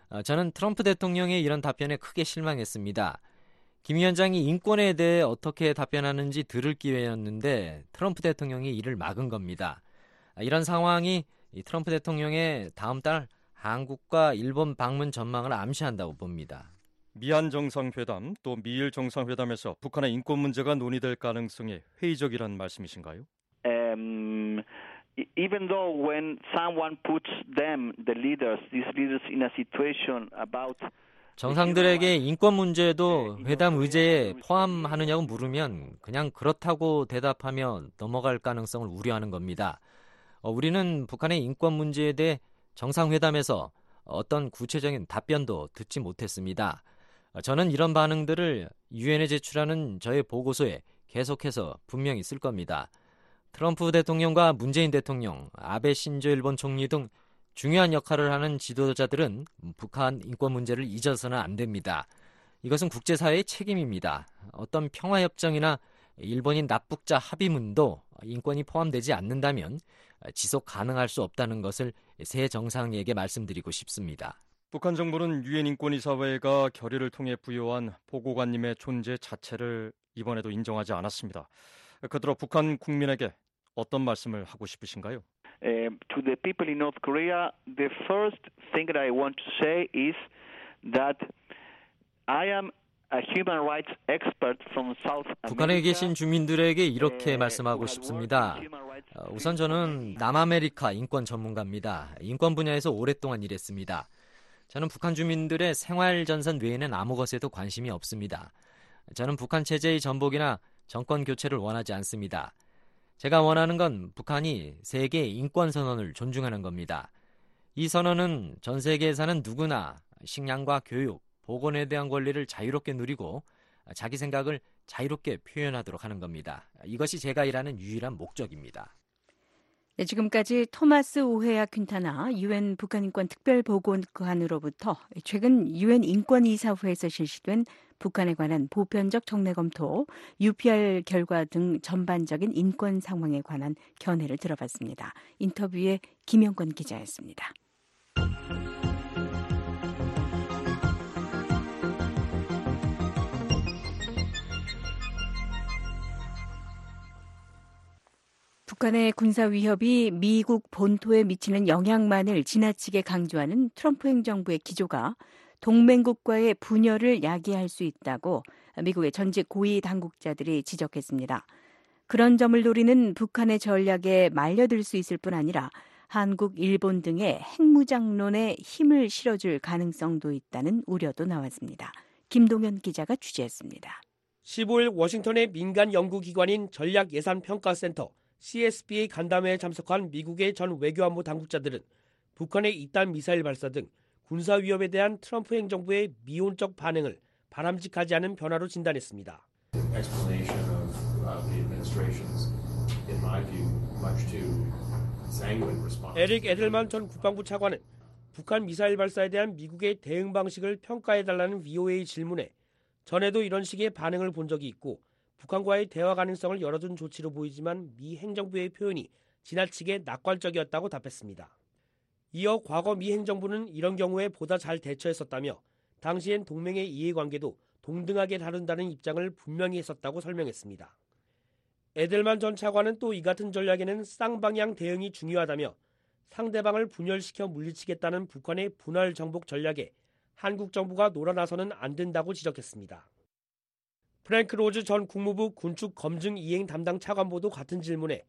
저는 트럼프 대통령의 이런 답변에 크게 실망했습니다. 김 위원장이 인권에 대해 어떻게 답변하는지 들을 기회였는데 트럼프 대통령이 이를 막은 겁니다. 이런 상황이 트럼프 대통령의 다음 달 한국과 일본 방문 전망을 암시한다고 봅니다. 미한 정상회담 또 미일 정상회담에서 북한의 인권 문제가 논의될 가능성이 회의적이라는 말씀이신가요? Um, even though when someone puts them, the leaders, these leaders in a situation about 정상들에게 인권 문제도 회담 의제에 포함하느냐고 물으면 그냥 그렇다고 대답하며 넘어갈 가능성을 우려하는 겁니다. 어, 우리는 북한의 인권 문제에 대해 정상회담에서 어떤 구체적인 답변도 듣지 못했습니다. 저는 이런 반응들을 유엔에 제출하는 저의 보고서에 계속해서 분명히 쓸 겁니다. 트럼프 대통령과 문재인 대통령, 아베 신조 일본 총리 등 중요한 역할을 하는 지도자들은 북한 인권 문제를 잊어서는 안 됩니다. 이것은 국제사회의 책임입니다. 어떤 평화협정이나 일본인 납북자 합의문도 인권이 포함되지 않는다면 지속 가능할 수 없다는 것을 새 정상에게 말씀드리고 싶습니다. 북한 정부는 유엔 인권이사회가 결의를 통해 부여한 보고관님의 존재 자체를 이번에도 인정하지 않았습니다. 그들어 북한 국민에게 어떤 말씀을 하고 싶으신가요? Uh, to the people in North Korea, the first thing that I want to say is that I am a human rights expert from South America. 북한에 계신 주민들에게 이렇게 말씀하고 싶습니다. 우선 저는 남아메리카 인권 전문가입니다. 인권 분야에서 오랫동안 일했습니다. 저는 북한 주민들의 생활 전선 외에는 아무 것에도 관심이 없습니다. 저는 북한 체제의 전복이나 정권 교체를 원하지 않습니다. 제가 원하는 건 북한이 세계 인권 선언을 존중하는 겁니다. 이 선언은 전 세계에 사는 누구나 식량과 교육, 보건에 대한 권리를 자유롭게 누리고 자기 생각을 자유롭게 표현하도록 하는 겁니다. 이것이 제가 일하는 유일한 목적입니다. 네, 지금까지 토마스 오헤아 퀸타나 유엔 북한인권 특별보고관으로부터 최근 유엔 인권이사회에서 실시된 북한에 관한 보편적 정례 검토, 유피알 결과 등 전반적인 인권 상황에 관한 견해를 들어봤습니다. 인터뷰에 김영권 기자였습니다. 북한의 군사 위협이 미국 본토에 미치는 영향만을 지나치게 강조하는 트럼프 행정부의 기조가 동맹국과의 분열을 야기할 수 있다고 미국의 전직 고위 당국자들이 지적했습니다. 그런 점을 노리는 북한의 전략에 말려들 수 있을 뿐 아니라 한국, 일본 등의 핵무장론에 힘을 실어줄 가능성도 있다는 우려도 나왔습니다. 김동현 기자가 취재했습니다. 십오일 워싱턴의 민간 연구기관인 전략예산평가센터 씨에스피의 간담회에 참석한 미국의 전 외교안보 당국자들은 북한의 이딴 미사일 발사 등 군사 위협에 대한 트럼프 행정부의 미온적 반응을 바람직하지 않은 변화로 진단했습니다. 에릭 에델만 전 국방부 차관은 북한 미사일 발사에 대한 미국의 대응 방식을 평가해달라는 브이오에이 질문에 전에도 이런 식의 반응을 본 적이 있고 북한과의 대화 가능성을 열어둔 조치로 보이지만 미 행정부의 표현이 지나치게 낙관적이었다고 답했습니다. 이어 과거 미 행정부는 이런 경우에 보다 잘 대처했었다며 당시엔 동맹의 이해관계도 동등하게 다룬다는 입장을 분명히 했었다고 설명했습니다. 에델만 전 차관은 또 이 같은 전략에는 쌍방향 대응이 중요하다며 상대방을 분열시켜 물리치겠다는 북한의 분할 정복 전략에 한국 정부가 놀아나서는 안 된다고 지적했습니다. 프랭크 로즈 전 국무부 군축 검증 이행 담당 차관보도 같은 질문에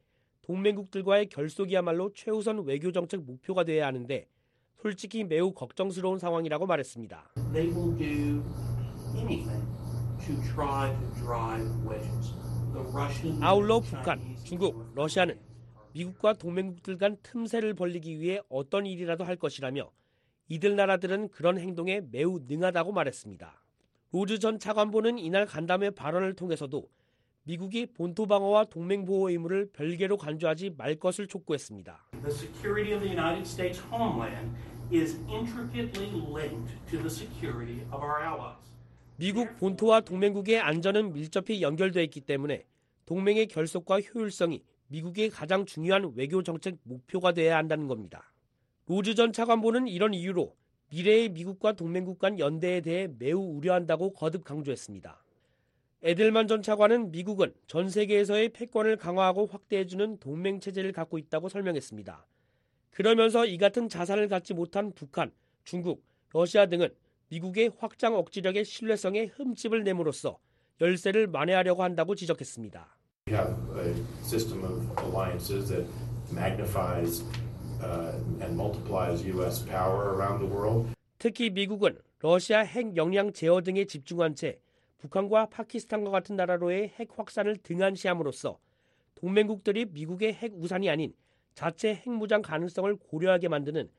동맹국들과의 결속이야말로 최우선 외교정책 목표가 돼야 하는데 솔직히 매우 걱정스러운 상황이라고 말했습니다. They will do anything to try to drive wedges. The Russian, 아울러 북한, 중국, 러시아는 미국과 동맹국들 간 틈새를 벌리기 위해 어떤 일이라도 할 것이라며 이들 나라들은 그런 행동에 매우 능하다고 말했습니다. 로즈 전 차관보는 이날 간담회 발언을 통해서도 미국이 본토 방어와 동맹 보호 의무를 별개로 간주하지 말 것을 촉구했습니다. The security of the United States homeland is intricately linked to the security of our allies. 미국 본토와 동맹국의 안전은 밀접히 연결되어 있기 때문에 동맹의 결속과 효율성이 미국의 가장 중요한 외교 정책 목표가 되어야 한다는 겁니다. 로즈 전 차관보는 이런 이유로 미래의 미국과 동맹국 간 연대에 대해 매우 우려한다고 거듭 강조했습니다. 에델만 전 차관은 미국은 전 세계에서의 패권을 강화하고 확대해주는 동맹 체제를 갖고 있다고 설명했습니다. 그러면서 이 같은 자산을 갖지 못한 북한, 중국, 러시아 등은 미국의 확장 억지력의 신뢰성에 흠집을 내므로써 열세를 만회하려고 한다고 지적했습니다. We have a system of alliances that magnifies uh, and multiplies U S power around the world. 특히 미국은 러시아 핵 역량 제어 등에 집중한 채 북한과 파키스탄과 같은 나라로의 핵 확산을 등한시함으로써 동맹국들이 미국의 핵 우산이 아닌 자체 핵무장 가능성을 고려하게 만드는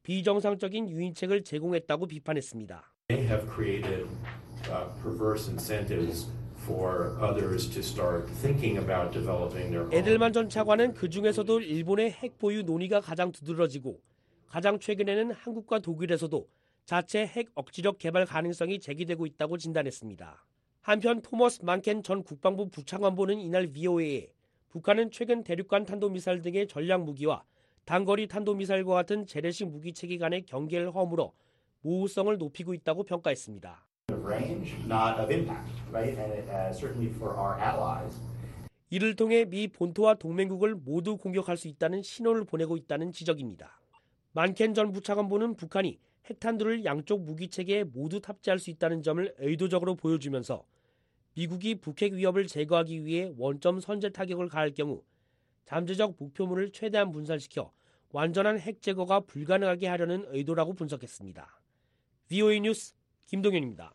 비정상적인 유인책을 제공했다고 비판했습니다. They have created uh, perverse incentives for others to start thinking about developing their own. 에델만 전 차관은 그 중에서도 일본의 핵 보유 논의가 가장 두드러지고 가장 최근에는 한국과 독일에서도 자체 핵 억지력 개발 가능성이 제기되고 있다고 진단했습니다. 한편 토머스 만켄 전 국방부 부차관보는 이날 브이오에이에 북한은 최근 대륙간 탄도미사일 등의 전략 무기와 단거리 탄도미사일과 같은 재래식 무기 체계 간의 경계를 허물어 모호성을 높이고 있다고 평가했습니다. Range, not of impact, right? And it, uh, certainly for our allies. 이를 통해 미 본토와 동맹국을 모두 공격할 수 있다는 신호를 보내고 있다는 지적입니다. 만켄 전 부차관보는 북한이 핵탄두를 양쪽 무기 체계에 모두 탑재할 수 있다는 점을 의도적으로 보여주면서 미국이 북핵 위협을 제거하기 위해 원점 선제 타격을 가할 경우 잠재적 목표물을 최대한 분산시켜 완전한 핵 제거가 불가능하게 하려는 의도라고 분석했습니다. 브이오에이 뉴스 김동현입니다.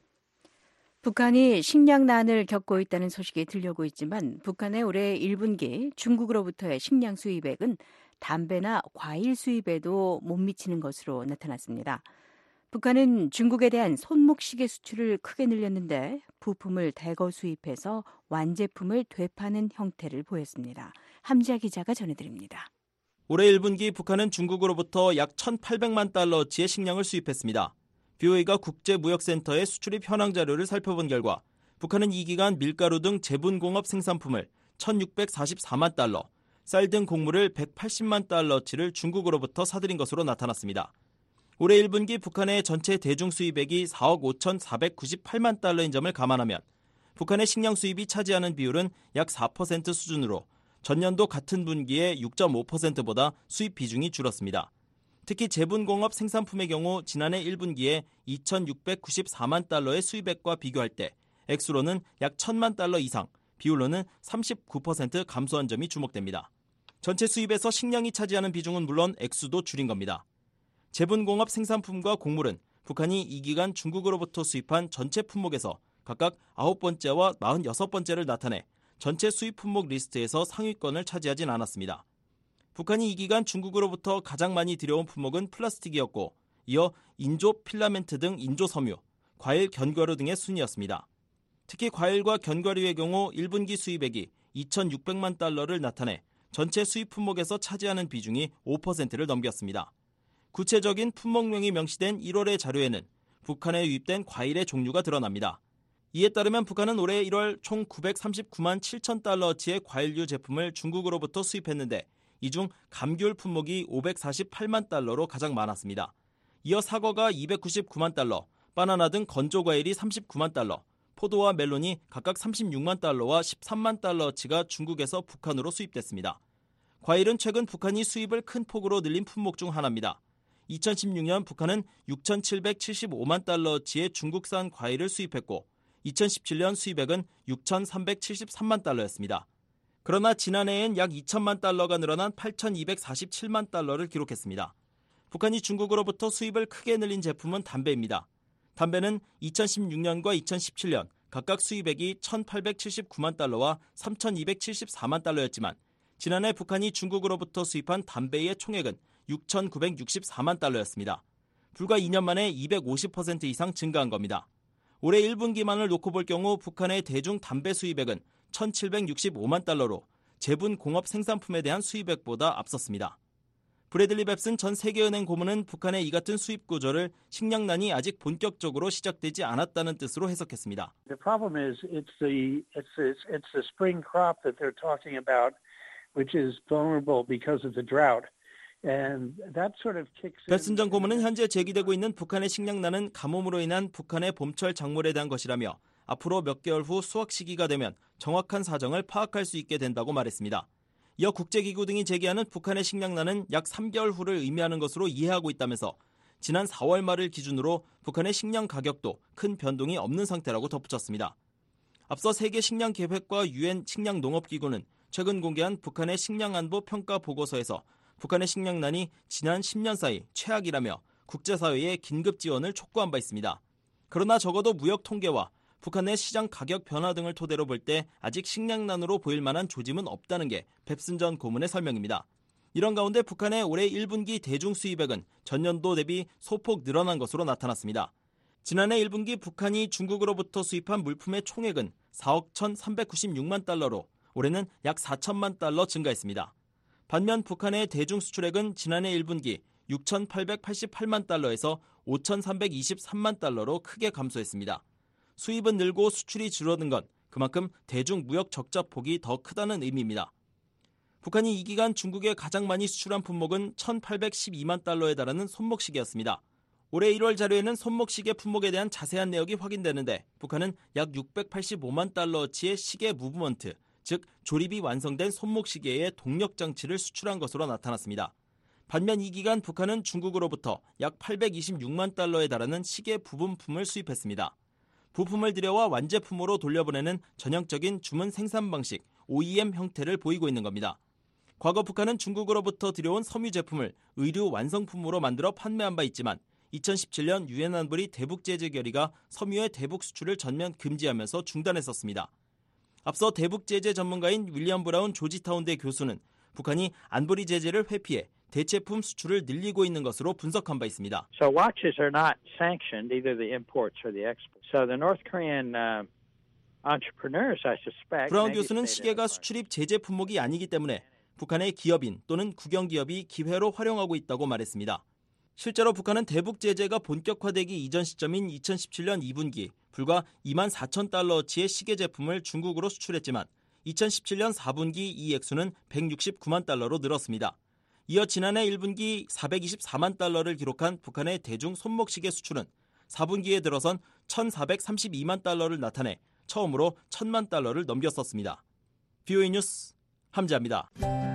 북한이 식량난을 겪고 있다는 소식이 들려오고 있지만 북한의 올해 일 분기 중국으로부터의 식량 수입액은 담배나 과일 수입에도 못 미치는 것으로 나타났습니다. 북한은 중국에 대한 손목시계 수출을 크게 늘렸는데 부품을 대거 수입해서 완제품을 되파는 형태를 보였습니다. 함지아 기자가 전해드립니다. 올해 일 분기 북한은 중국으로부터 약 천팔백만 달러치의 식량을 수입했습니다. 브이오에이가 국제무역센터의 수출입 현황 자료를 살펴본 결과 북한은 이 기간 밀가루 등 제분공업 생산품을 천육백사십사만 달러, 쌀 등 곡물을 백팔십만 달러치를 중국으로부터 사들인 것으로 나타났습니다. 올해 일 분기 북한의 전체 대중 수입액이 사억 오천사백구십팔만 달러인 점을 감안하면 북한의 식량 수입이 차지하는 비율은 약 사 퍼센트 수준으로 전년도 같은 분기에 육 점 오 퍼센트보다 수입 비중이 줄었습니다. 특히 제분공업 생산품의 경우 지난해 일 분기에 이천육백구십사만 달러의 수입액과 비교할 때 액수로는 약 천만 달러 이상, 비율로는 삼십구 퍼센트 감소한 점이 주목됩니다. 전체 수입에서 식량이 차지하는 비중은 물론 액수도 줄인 겁니다. 제분공업 생산품과 곡물은 북한이 이 기간 중국으로부터 수입한 전체 품목에서 각각 아홉 번째와 사십육 번째를 나타내 전체 수입 품목 리스트에서 상위권을 차지하진 않았습니다. 북한이 이 기간 중국으로부터 가장 많이 들여온 품목은 플라스틱이었고 이어 인조 필라멘트 등 인조 섬유, 과일 견과류 등의 순이었습니다. 특히 과일과 견과류의 경우 일 분기 수입액이 이천육백만 달러를 나타내 전체 수입 품목에서 차지하는 비중이 오 퍼센트를 넘겼습니다. 구체적인 품목명이 명시된 일월의 자료에는 북한에 유입된 과일의 종류가 드러납니다. 이에 따르면 북한은 올해 일월 총 구백삼십구만 칠천 달러어치의 과일류 제품을 중국으로부터 수입했는데 이 중 감귤 품목이 오백사십팔만 달러로 가장 많았습니다. 이어 사과가 이백구십구만 달러, 바나나 등 건조 과일이 삼십구만 달러, 포도와 멜론이 각각 삼십육만 달러와 십삼만 달러어치가 중국에서 북한으로 수입됐습니다. 과일은 최근 북한이 수입을 큰 폭으로 늘린 품목 중 하나입니다. 이천십육 년 북한은 육천칠백칠십오만 달러어치의 중국산 과일을 수입했고 이천십칠 년 수입액은 육천삼백칠십삼만 달러였습니다. 그러나 지난해엔 약 이천만 달러가 늘어난 팔천이백사십칠만 달러를 기록했습니다. 북한이 중국으로부터 수입을 크게 늘린 제품은 담배입니다. 담배는 이천십육 년과 이천십칠 년 각각 수입액이 천팔백칠십구만 달러와 삼천이백칠십사만 달러였지만 지난해 북한이 중국으로부터 수입한 담배의 총액은 육천구백육십사만 달러였습니다. 불과 이 년 만에 이백오십 퍼센트 이상 증가한 겁니다. 올해 일 분기만을 놓고 볼 경우 북한의 대중 담배 수입액은 천칠백육십오만 달러로 제분 공업 생산품에 대한 수입액보다 앞섰습니다. 브래들리 뱁슨 전 세계은행 고문은 북한의 이 같은 수입 구조를 식량난이 아직 본격적으로 시작되지 않았다는 뜻으로 해석했습니다. The problem is it's the it's the, it's the spring crop that they're talking about, which is vulnerable because of the drought. 뱁슨 전 고문은 현재 제기되고 있는 북한의 식량난은 가뭄으로 인한 북한의 봄철 작물에 대한 것이라며 앞으로 몇 개월 후 수확 시기가 되면 정확한 사정을 파악할 수 있게 된다고 말했습니다. 이어 국제기구 등이 제기하는 북한의 식량난은 약 삼 개월 후를 의미하는 것으로 이해하고 있다면서 지난 사월 말을 기준으로 북한의 식량 가격도 큰 변동이 없는 상태라고 덧붙였습니다. 앞서 세계 식량 계획과 유엔 식량 농업기구는 최근 공개한 북한의 식량 안보 평가 보고서에서 북한의 식량난이 지난 십 년 사이 최악이라며 국제사회에 긴급 지원을 촉구한 바 있습니다. 그러나 적어도 무역 통계와 북한 내 시장 가격 변화 등을 토대로 볼 때 아직 식량난으로 보일 만한 조짐은 없다는 게 뱁슨 전 고문의 설명입니다. 이런 가운데 북한의 올해 일 분기 대중 수입액은 전년도 대비 소폭 늘어난 것으로 나타났습니다. 지난해 일 분기 북한이 중국으로부터 수입한 물품의 총액은 사억 천삼백구십육만 달러로 올해는 약 사천만 달러 증가했습니다. 반면 북한의 대중 수출액은 지난해 일 분기 육천팔백팔십팔만 달러에서 오천삼백이십삼만 달러로 크게 감소했습니다. 수입은 늘고 수출이 줄어든 건 그만큼 대중 무역 적자 폭이 더 크다는 의미입니다. 북한이 이 기간 중국에 가장 많이 수출한 품목은 천팔백십이만 달러에 달하는 손목시계였습니다. 올해 일월 자료에는 손목시계 품목에 대한 자세한 내역이 확인되는데 북한은 약 육백팔십오만 달러어치의 시계 무브먼트, 즉 조립이 완성된 손목시계의 동력장치를 수출한 것으로 나타났습니다. 반면 이 기간 북한은 중국으로부터 약 팔백이십육만 달러에 달하는 시계 부분품을 수입했습니다. 부품을 들여와 완제품으로 돌려보내는 전형적인 주문 생산 방식 오이엠 형태를 보이고 있는 겁니다. 과거 북한은 중국으로부터 들여온 섬유 제품을 의류 완성품으로 만들어 판매한 바 있지만 이천십칠 년 유엔 안보리 대북 제재 결의가 섬유의 대북 수출을 전면 금지하면서 중단했었습니다. 앞서 대북 제재 전문가인 윌리엄 브라운 조지타운대 교수는 북한이 안보리 제재를 회피해 대체품 수출을 늘리고 있는 것으로 분석한 바 있습니다. So watches are not sanctioned, either the imports or the exports. So the North Korean uh, entrepreneurs, I suspect. 브라운 교수는 시계가 수출입 제재 품목이 아니기 때문에 북한의 기업인 또는 국영기업이 기회로 활용하고 있다고 말했습니다. 실제로 북한은 대북 제재가 본격화되기 이전 시점인 이천십칠 년 이 분기 불과 이만 사천 달러어치의 시계 제품을 중국으로 수출했지만 이천십칠 년 사 분기 이 액수는 백육십구만 달러로 늘었습니다. 이어 지난해 일 분기 사백이십사만 달러를 기록한 북한의 대중 손목시계 수출은 사 분기에 들어선 천사백삼십이만 달러를 나타내 처음으로 천만 달러를 넘겼었습니다. 비오이 뉴스 함재합니다.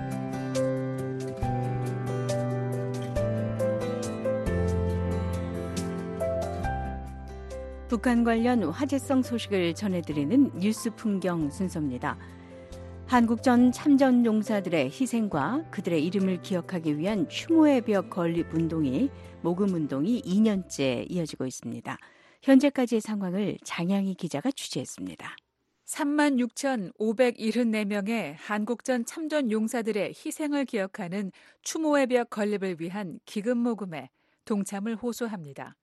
북한 관련 화제성 소식을 전해드리는 뉴스 풍경 순서입니다. 한국 전 참전 용사들의 희생과 그들의 이름을 기억하기 위한 추모의 벽 건립 운동이 모금 운동이 이 년째 이어지고 있습니다. 현재까지의 상황을 장양희 기자가 취재했습니다. 삼만 육천오백칠십사 명의 한국 전 참전 용사들의 희생을 기억하는 추모의 벽 건립을 위한 기금 모금에 동참을 호소합니다.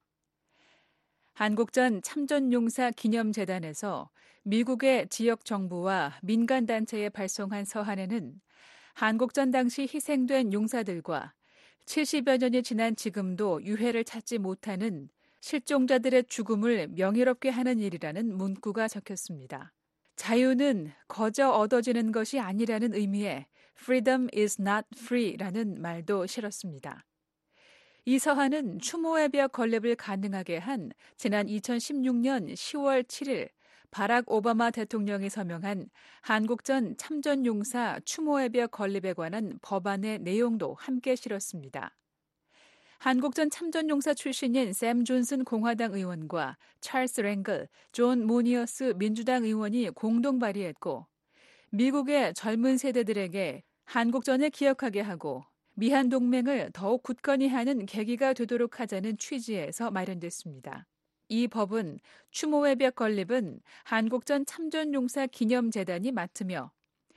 한국 전 참전용사 기념재단에서 미국의 지역 정부와 민간단체에 발송한 서한에는 한국전 당시 희생된 용사들과 칠십여 년이 지난 지금도 유해를 찾지 못하는 실종자들의 죽음을 명예롭게 하는 일이라는 문구가 적혔습니다. 자유는 거저 얻어지는 것이 아니라는 의미의 Freedom is not free라는 말도 실었습니다. 이 서한은 추모의 벽 건립을 가능하게 한 지난 이천십육 년 시월 칠일 바락 오바마 대통령이 서명한 한국 전 참전용사 추모의 벽 건립에 관한 법안의 내용도 함께 실었습니다. 한국 전 참전용사 출신인 샘 존슨 공화당 의원과 찰스 랭글, 존 모니어스 민주당 의원이 공동 발의했고 미국의 젊은 세대들에게 한국전을 기억하게 하고 미한 동맹을 더욱 굳건히 하는 계기가 되도록 하자는 취지에서 마련됐습니다. 이 법은 추모의 벽 건립은 한국전 참전용사 기념재단이 맡으며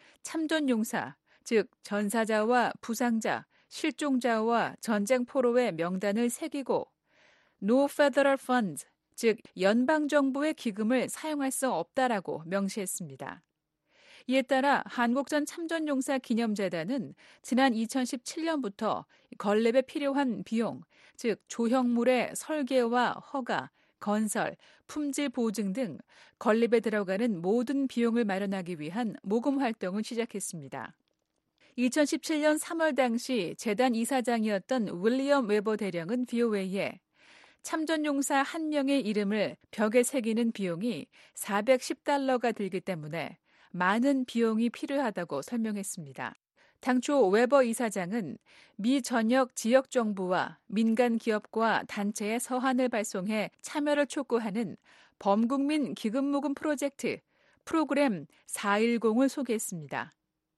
참전용사, 즉 전사자와 부상자, 실종자와 전쟁 포로의 명단을 새기고 No Federal Funds, 즉 연방정부의 기금을 사용할 수 없다라고 명시했습니다. 이에 따라 한국전 참전용사 기념재단은 지난 이천십칠 년부터 건립에 필요한 비용, 즉 조형물의 설계와 허가, 건설, 품질 보증 등 건립에 들어가는 모든 비용을 마련하기 위한 모금 활동을 시작했습니다. 이천십칠 년 삼월 당시 재단 이사장이었던 윌리엄 웨버 대령은 브이오에이에 참전용사 한 명의 이름을 벽에 새기는 비용이 사백십 달러가 들기 때문에 많은 비용이 필요하다고 설명했습니다. 당초 웨버 이사장은 미 전역 지역 정부와 민간 기업과 단체에 서한을 발송해 참여를 촉구하는 범국민 기금모금 프로젝트 프로그램 사백십을 소개했습니다.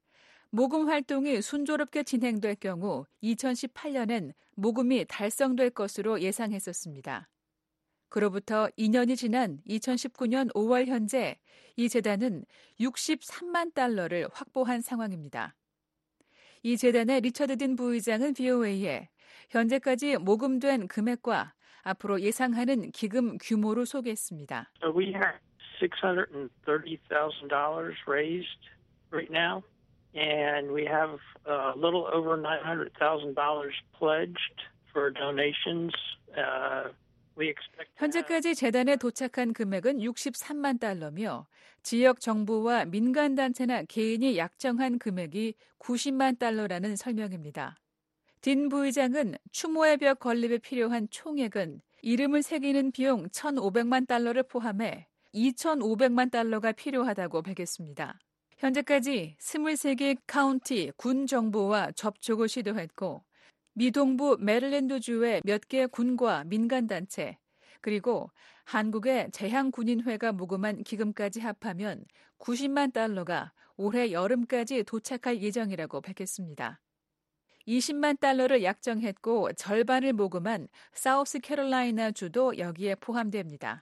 모금 활동이 순조롭게 진행될 경우 이천십팔 년엔 모금이 달성될 것으로 예상했었습니다. 그로부터 이 년이 지난 이천십구 년 오월 현재 이 재단은 육십삼만 달러를 확보한 상황입니다. 이 재단의 리처드 딘 부의장은 브이오에이에 현재까지 모금된 금액과 앞으로 예상하는 기금 규모를 소개했습니다. So we have six hundred thirty thousand dollars raised right now, and we have a little over nine hundred thousand dollars pledged for donations. Uh, 현재까지 재단에 도착한 금액은 육십삼만 달러며 지역 정부와 민간단체나 개인이 약정한 금액이 구십만 달러라는 설명입니다. 딘 부의장은 추모의 벽 건립에 필요한 총액은 이름을 새기는 비용 천오백만 달러를 포함해 이천오백만 달러가 필요하다고 밝혔습니다. 현재까지 스물세 개 카운티, 군 정부와 접촉을 시도했고 미 동부 메릴랜드주의 몇 개 군과 민간단체, 그리고 한국의 제향군인회가 모금한 기금까지 합하면 구십만 달러가 올해 여름까지 도착할 예정이라고 밝혔습니다. 이십만 달러를 약정했고 절반을 모금한 사우스캐롤라이나주도 여기에 포함됩니다.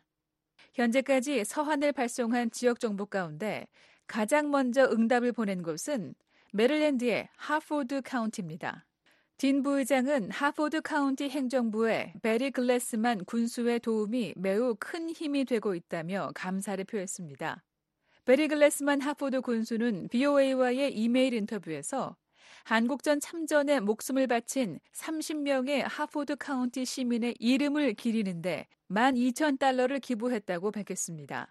현재까지 서한을 발송한 지역 정부 가운데 가장 먼저 응답을 보낸 곳은 메릴랜드의 하포드 카운티입니다. 딘 부의장은 하포드 카운티 행정부의 베리 글래스만 군수의 도움이 매우 큰 힘이 되고 있다며 감사를 표했습니다. 베리 글래스만 하포드 군수는 브이오에이와의 이메일 인터뷰에서 한국전 참전에 목숨을 바친 삼십 명의 하포드 카운티 시민의 이름을 기리는데 만 이천 달러를 기부했다고 밝혔습니다.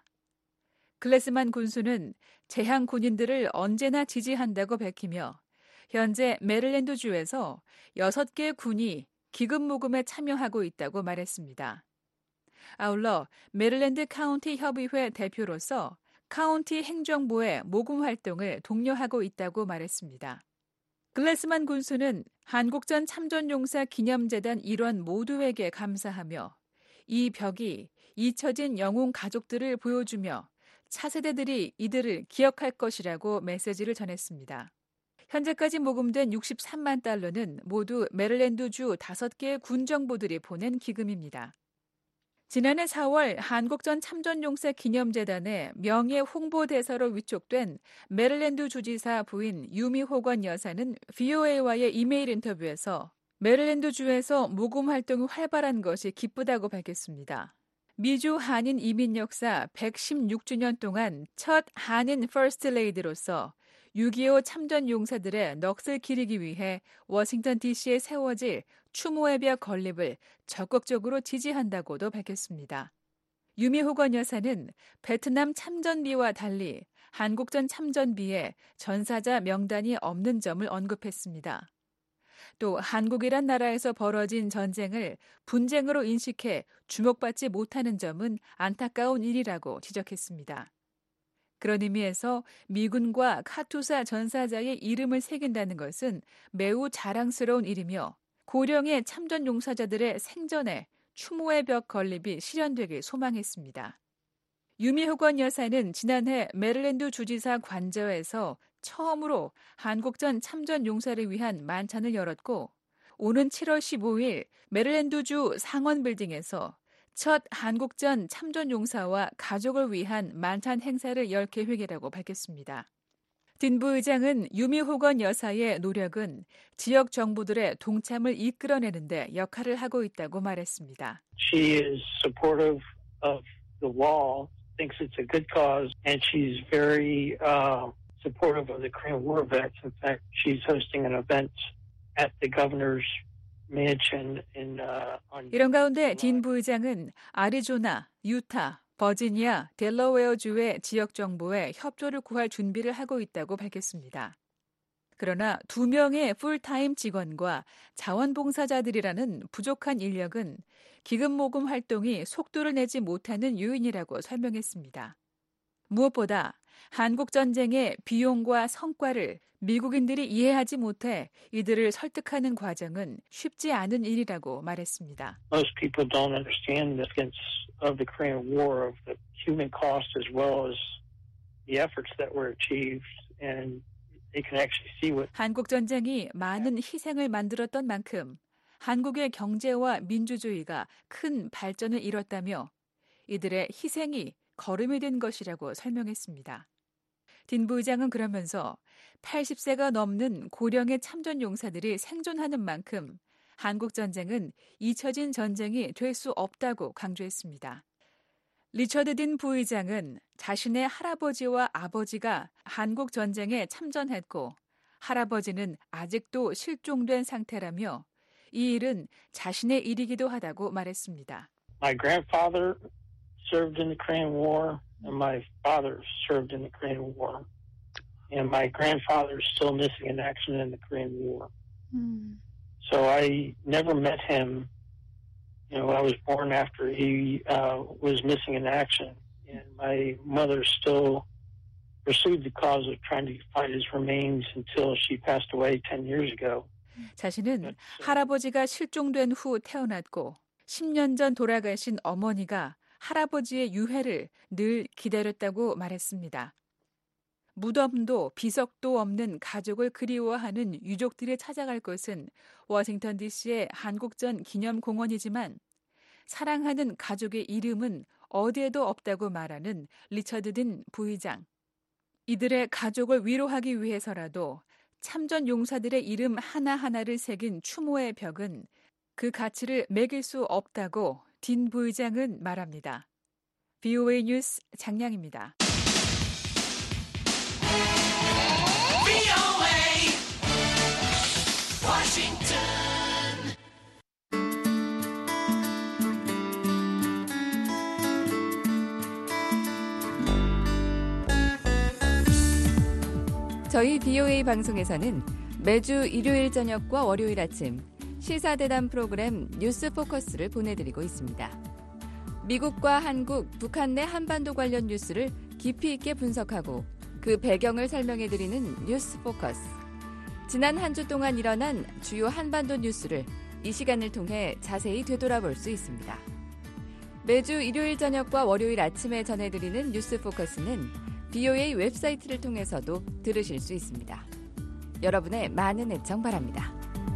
글래스만 군수는 재향 군인들을 언제나 지지한다고 밝히며 현재 메릴랜드주에서 여섯 개 군이 기금 모금에 참여하고 있다고 말했습니다. 아울러 메릴랜드 카운티 협의회 대표로서 카운티 행정부의 모금 활동을 독려하고 있다고 말했습니다. 글래스만 군수는 한국전 참전용사 기념재단 일원 모두에게 감사하며 이 벽이 잊혀진 영웅 가족들을 보여주며 차세대들이 이들을 기억할 것이라고 메시지를 전했습니다. 현재까지 모금된 육십삼만 달러는 모두 메릴랜드주 다섯 개의 군정부들이 보낸 기금입니다. 지난해 사월 한국전 참전용사 기념재단의 명예 홍보대사로 위촉된 메릴랜드 주지사 부인 유미 호건 여사는 브이오에이와의 이메일 인터뷰에서 메릴랜드주에서 모금 활동이 활발한 것이 기쁘다고 밝혔습니다. 미주 한인 이민 역사 백십육 주년 동안 첫 한인 퍼스트 레이디로서 육이오 참전 용사들의 넋을 기리기 위해 워싱턴 디씨에 세워질 추모의 벽 건립을 적극적으로 지지한다고도 밝혔습니다. 유미 호건 여사는 베트남 참전비와 달리 한국전 참전비에 전사자 명단이 없는 점을 언급했습니다. 또 한국이란 나라에서 벌어진 전쟁을 분쟁으로 인식해 주목받지 못하는 점은 안타까운 일이라고 지적했습니다. 그런 의미에서 미군과 카투사 전사자의 이름을 새긴다는 것은 매우 자랑스러운 일이며 고령의 참전 용사자들의 생전에 추모의 벽 건립이 실현되길 소망했습니다. 유미 호건 여사는 지난해 메릴랜드 주지사 관저에서 처음으로 한국전 참전 용사를 위한 만찬을 열었고 오는 칠월 십오일 메릴랜드주 상원 빌딩에서 첫 한국전 참전 용사와 가족을 위한 만찬 행사를 열 계획이라고 밝혔습니다. 딘 부의장은 유미 호건 여사의 노력은 지역 정부들의 동참을 이끌어내는 데 역할을 하고 있다고 말했습니다. She is supportive of the wall, thinks it's a good cause, and she's very uh, supportive of the Korean War vets. In fact, she's hosting an event at the governor's mansion in uh, on 이런 가운데 딘 부의장은 아리조나, 유타, 버지니아, 델러웨어주의 지역 정부에 협조를 구할 준비를 하고 있다고 밝혔습니다. 그러나 두 명의 풀타임 직원과 자원봉사자들이라는 부족한 인력은 기금 모금 활동이 속도를 내지 못하는 요인이라고 설명했습니다. 무엇보다 한국전쟁의 비용과 성과를 미국인들이 이해하지 못해 이들을 설득하는 과정은 쉽지 않은 일이라고 말했습니다. Most people don't understand the significance of the Korean War, of the human cost as well as the efforts that were achieved, and they can actually see what. 한국전쟁이 많은 희생을 만들었던 만큼 한국의 경제와 민주주의가 큰 발전을 이뤘다며 이들의 희생이 걸음이 된 것이라고 설명했습니다. 딘 부의장은 그러면서 팔십 세가 넘는 고령의 참전 용사들이 생존하는 만큼 한국전쟁은 잊혀진 전쟁이 될 수 없다고 강조했습니다. 리처드 딘 부의장은 자신의 할아버지와 아버지가 한국전쟁에 참전했고 할아버지는 아직도 실종된 상태라며 이 일은 자신의 일이기도 하다고 말했습니다. My grandfather served in the Korean War, and my father served in the Korean War. And my grandfather is still missing in action in the Korean War. Mm. So I never met him. You know, I was born after he uh, was missing in action. And my mother still pursued the cause of trying to find his remains until she passed away ten years ago. 자신은 할아버지가 실종된 후 태어났고 십 년 전 돌아가신 어머니가 할아버지의 유해를 늘 기다렸다고 말했습니다. 무덤도 비석도 없는 가족을 그리워하는 유족들이 찾아갈 곳은 워싱턴 디씨의 한국전 기념공원이지만 사랑하는 가족의 이름은 어디에도 없다고 말하는 리처드 딘 부의장. 이들의 가족을 위로하기 위해서라도 참전 용사들의 이름 하나하나를 새긴 추모의 벽은 그 가치를 매길 수 없다고 딘 부의장은 말합니다. 브이오에이 뉴스 장량입니다. 저희 브이오에이 방송에서는 매주 일요일 저녁과 월요일 아침 시사대담 프로그램 뉴스 포커스를 보내드리고 있습니다. 미국과 한국, 북한 내 한반도 관련 뉴스를 깊이 있게 분석하고 그 배경을 설명해드리는 뉴스 포커스. 지난 한 주 동안 일어난 주요 한반도 뉴스를 이 시간을 통해 자세히 되돌아볼 수 있습니다. 매주 일요일 저녁과 월요일 아침에 전해드리는 뉴스 포커스는 비오에이 웹사이트를 통해서도 들으실 수 있습니다. 여러분의 많은 애청 바랍니다.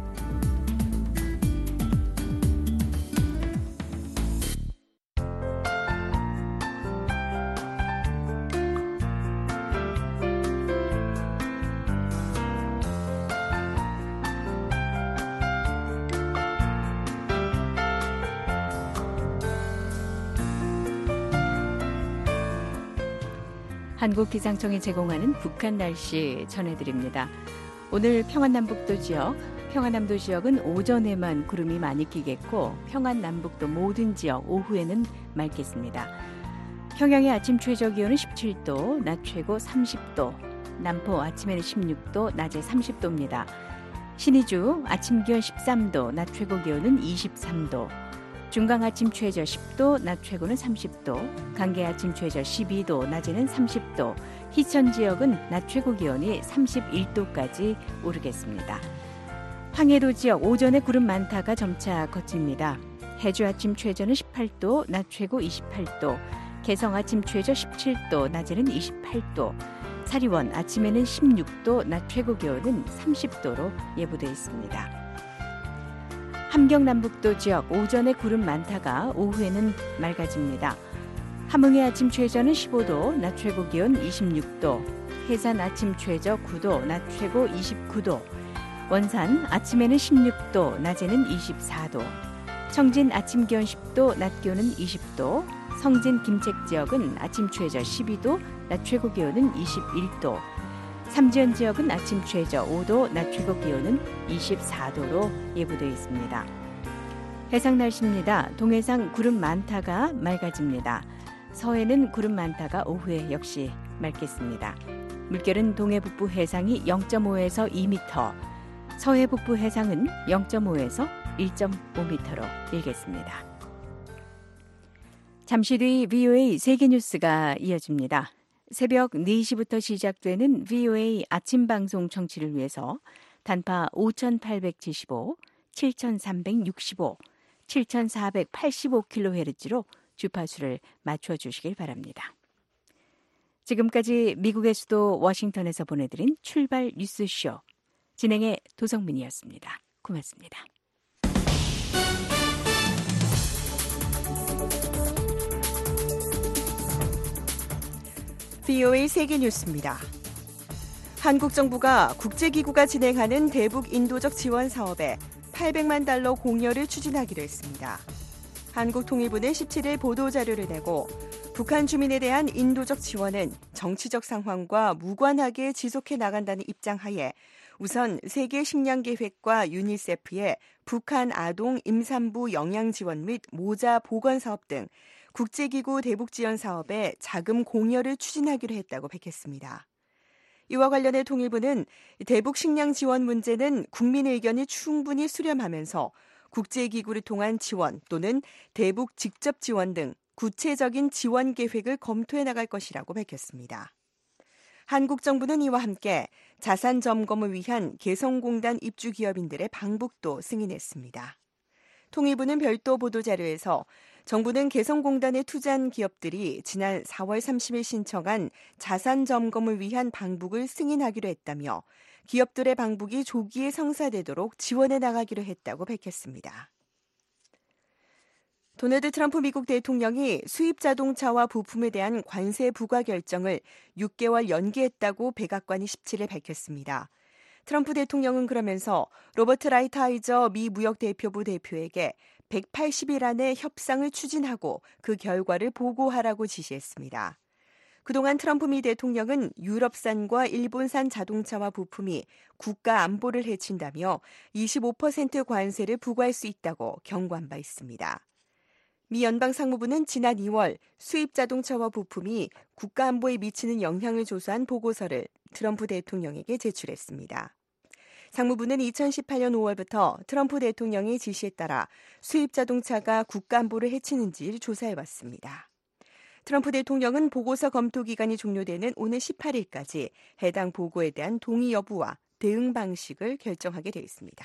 한국기상청이 제공하는 북한 날씨 전해드립니다. 오늘 평안남북도 지역, 평안남도 지역은 오전에만 구름이 많이 끼겠고 평안남북도 모든 지역 오후에는 맑겠습니다. 평양의 아침 최저 기온은 십칠 도, 낮 최고 삼십 도, 남포 아침에는 십육 도, 낮에 삼십 도입니다. 신의주 아침 기온 십삼 도, 낮 최고 기온은 이십삼 도, 중강 아침 최저 십 도, 낮 최고는 삼십 도, 강계 아침 최저 십이 도, 낮에는 삼십 도, 희천 지역은 낮 최고 기온이 삼십일 도까지 오르겠습니다. 황해도 지역 오전에 구름 많다가 점차 걷힙니다. 해주 아침 최저는 십팔 도, 낮 최고 이십팔 도, 개성 아침 최저 십칠 도, 낮에는 이십팔 도, 사리원 아침에는 십육 도, 낮 최고 기온은 삼십 도로 예보되어 있습니다. 함경 남북도 지역 오전에 구름 많다가 오후에는 맑아집니다. 함흥의 아침 최저는 십오 도, 낮 최고 기온 이십육 도, 해산 아침 최저 구 도, 낮 최고 이십구 도, 원산 아침에는 십육 도, 낮에는 이십사 도, 청진 아침 기온 십 도, 낮 기온은 이십 도, 성진 김책 지역은 아침 최저 십이 도, 낮 최고 기온은 이십일 도, 삼지연 지역은 아침 최저 오 도, 낮 최고 기온은 이십사 도로 예보되어 있습니다. 해상 날씨입니다. 동해상 구름 많다가 맑아집니다. 서해는 구름 많다가 오후에 역시 맑겠습니다. 물결은 동해 북부 해상이 영 점 오에서 이 미터, 서해 북부 해상은 영 점 오에서 일 점 오 미터로 일겠습니다. 잠시 뒤 브이오에이 세계뉴스가 이어집니다. 새벽 네 시부터 시작되는 브이오에이 아침 방송 청취를 위해서 단파 오천팔백칠십오, 칠천삼백육십오, 칠천사백팔십오 킬로헤르츠로 주파수를 맞춰주시길 바랍니다. 지금까지 미국의 수도 워싱턴에서 보내드린 출발 뉴스쇼, 진행의 도성민이었습니다. 고맙습니다. 브이오에이 세계뉴스입니다. 한국 정부가 국제기구가 진행하는 대북 인도적 지원 사업에 팔백만 달러 공여를 추진하기로 했습니다. 한국통일부는 십칠 일 보도자료를 내고 북한 주민에 대한 인도적 지원은 정치적 상황과 무관하게 지속해 나간다는 입장 하에 우선 세계식량계획과 유니세프의 북한 아동 임산부 영양지원 및 모자 보건사업 등 국제기구 대북지원 사업에 자금 공여를 추진하기로 했다고 밝혔습니다. 이와 관련해 통일부는 대북 식량 지원 문제는 국민 의견이 충분히 수렴하면서 국제기구를 통한 지원 또는 대북 직접 지원 등 구체적인 지원 계획을 검토해 나갈 것이라고 밝혔습니다. 한국 정부는 이와 함께 자산 점검을 위한 개성공단 입주 기업인들의 방북도 승인했습니다. 통일부는 별도 보도자료에서 정부는 개성공단에 투자한 기업들이 지난 사월 삼십일 신청한 자산 점검을 위한 방북을 승인하기로 했다며 기업들의 방북이 조기에 성사되도록 지원해 나가기로 했다고 밝혔습니다. 도널드 트럼프 미국 대통령이 수입 자동차와 부품에 대한 관세 부과 결정을 육 개월 연기했다고 백악관이 십칠 일 밝혔습니다. 트럼프 대통령은 그러면서 로버트 라이트하이저 미 무역대표부 대표에게 백팔십 일 안에 협상을 추진하고 그 결과를 보고하라고 지시했습니다. 그동안 트럼프 미 대통령은 유럽산과 일본산 자동차와 부품이 국가 안보를 해친다며 이십오 퍼센트 관세를 부과할 수 있다고 경고한 바 있습니다. 미 연방상무부는 지난 이월 수입 자동차와 부품이 국가 안보에 미치는 영향을 조사한 보고서를 트럼프 대통령에게 제출했습니다. 상무부는 이천십팔 년 오월부터 트럼프 대통령의 지시에 따라 수입 자동차가 국가 안보를 해치는지를 조사해왔습니다. 트럼프 대통령은 보고서 검토 기간이 종료되는 오늘 십팔 일까지 해당 보고에 대한 동의 여부와 대응 방식을 결정하게 돼 있습니다.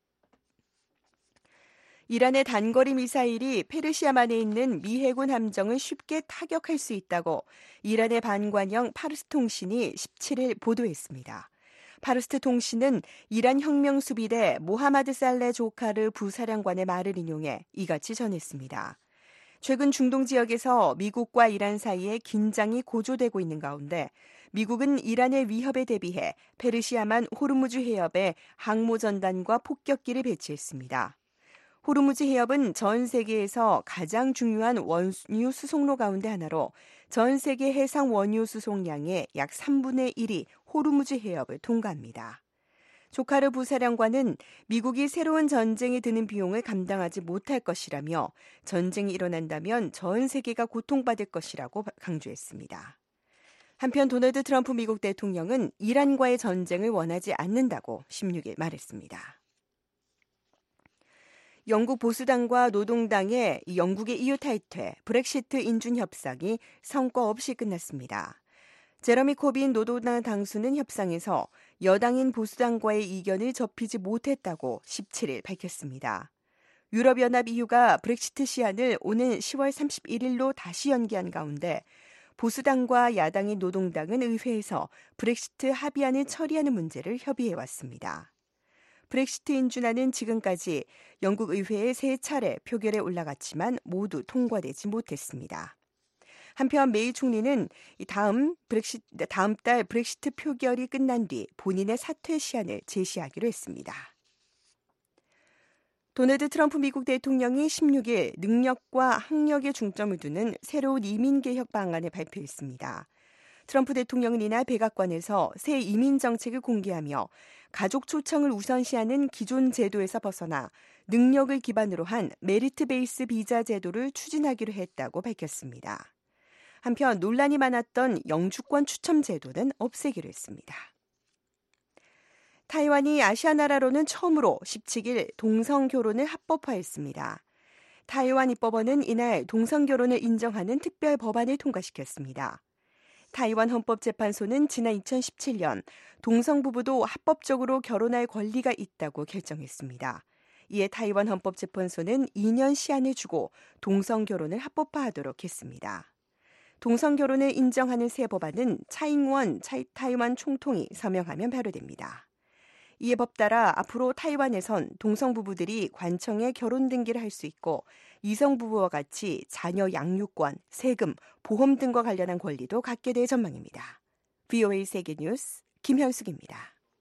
이란의 단거리 미사일이 페르시아만에 있는 미 해군 함정을 쉽게 타격할 수 있다고 이란의 반관영 파르스 통신이 십칠 일 보도했습니다. 파르스 통신은 이란 혁명수비대 모하마드 살레 조카르 부사령관의 말을 인용해 이같이 전했습니다. 최근 중동 지역에서 미국과 이란 사이에 긴장이 고조되고 있는 가운데 미국은 이란의 위협에 대비해 페르시아만 호르무즈 해협에 항모전단과 폭격기를 배치했습니다. 호르무즈 해협은 전 세계에서 가장 중요한 원유 수송로 가운데 하나로 전 세계 해상 원유 수송량의 약 삼분의 일이 호르무즈 해협을 통과합니다. 조카르 부사령관은 미국이 새로운 전쟁에 드는 비용을 감당하지 못할 것이라며 전쟁이 일어난다면 전 세계가 고통받을 것이라고 강조했습니다. 한편 도널드 트럼프 미국 대통령은 이란과의 전쟁을 원하지 않는다고 십육 일 말했습니다. 영국 보수당과 노동당의 영국의 이유 탈퇴, 브렉시트 인준 협상이 성과 없이 끝났습니다. 제러미 코빈 노동당 당수는 협상에서 여당인 보수당과의 이견을 접히지 못했다고 십칠 일 밝혔습니다. 유럽연합 이유가 브렉시트 시한을 오는 시월 삼십일일로 다시 연기한 가운데 보수당과 야당인 노동당은 의회에서 브렉시트 합의안을 처리하는 문제를 협의해왔습니다. 브렉시트 인준안은 지금까지 영국 의회에 세 차례 표결에 올라갔지만 모두 통과되지 못했습니다. 한편 메이 총리는 다음 브렉시, 다음 달 브렉시트 표결이 끝난 뒤 본인의 사퇴 시한을 제시하기로 했습니다. 도널드 트럼프 미국 대통령이 십육 일 능력과 학력에 중점을 두는 새로운 이민개혁 방안을 발표했습니다. 트럼프 대통령은 이날 백악관에서 새 이민 정책을 공개하며 가족 초청을 우선시하는 기존 제도에서 벗어나 능력을 기반으로 한 메리트 베이스 비자 제도를 추진하기로 했다고 밝혔습니다. 한편 논란이 많았던 영주권 추첨 제도는 없애기로 했습니다. 타이완이 아시아 나라로는 처음으로 십칠 일 동성결혼을 합법화했습니다. 타이완 입법원은 이날 동성결혼을 인정하는 특별 법안을 통과시켰습니다. 타이완 헌법재판소는 지난 이천십칠 년 동성부부도 합법적으로 결혼할 권리가 있다고 결정했습니다. 이에 타이완 헌법재판소는 이 년 시한을 주고 동성결혼을 합법화하도록 했습니다. 동성결혼을 인정하는 새 법안은 차잉원 타이완 총통이 서명하면 발효됩니다. 이에 법 따라 앞으로 타이완에선 동성부부들이 관청에 결혼 등기를 할 수 있고 이성부부와 같이 자녀 양육권, 세금, 보험 등과 관련한 권리도 갖게 될 전망입니다. 브이오에이 세계뉴스 김현숙입니다.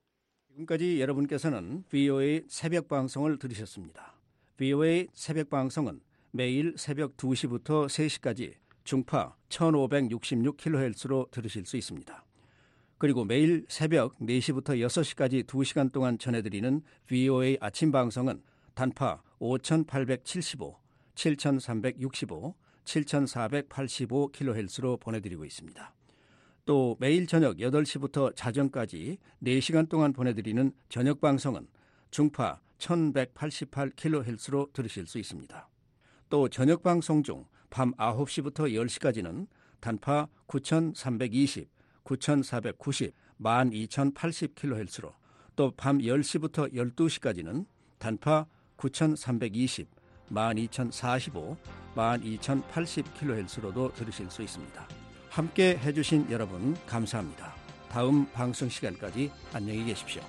지금까지 여러분께서는 브이오에이 새벽 방송을 들으셨습니다. 브이오에이 새벽 방송은 매일 새벽 두 시부터 세 시까지 중파 천오백육십육 킬로헤르츠로 들으실 수 있습니다. 그리고 매일 새벽 네 시부터 여섯 시까지 두 시간 동안 전해드리는 브이오에이 아침 방송은 단파 오천팔백칠십오, 칠천삼백육십오, 칠천사백팔십오 킬로헤르츠로 보내드리고 있습니다. 또 매일 저녁 여덟 시부터 자정까지 네 시간 동안 보내드리는 저녁 방송은 중파 천백팔십팔 킬로헤르츠로 들으실 수 있습니다. 또 저녁 방송 중 밤 아홉 시부터 열 시까지는 단파 구천삼백이십, 구천사백구십, 만 이천팔십 킬로헤르츠로 또 밤 열 시부터 열두 시까지는 단파 구천삼백이십, 만 이천사십오, 만 이천팔십 킬로헤르츠로도 들으실 수 있습니다. 함께 해주신 여러분 감사합니다. 다음 방송 시간까지 안녕히 계십시오.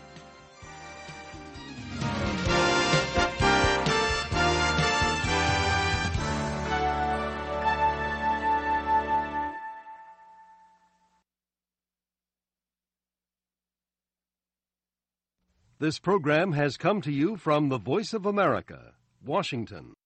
This program has come to you from the Voice of America, Washington.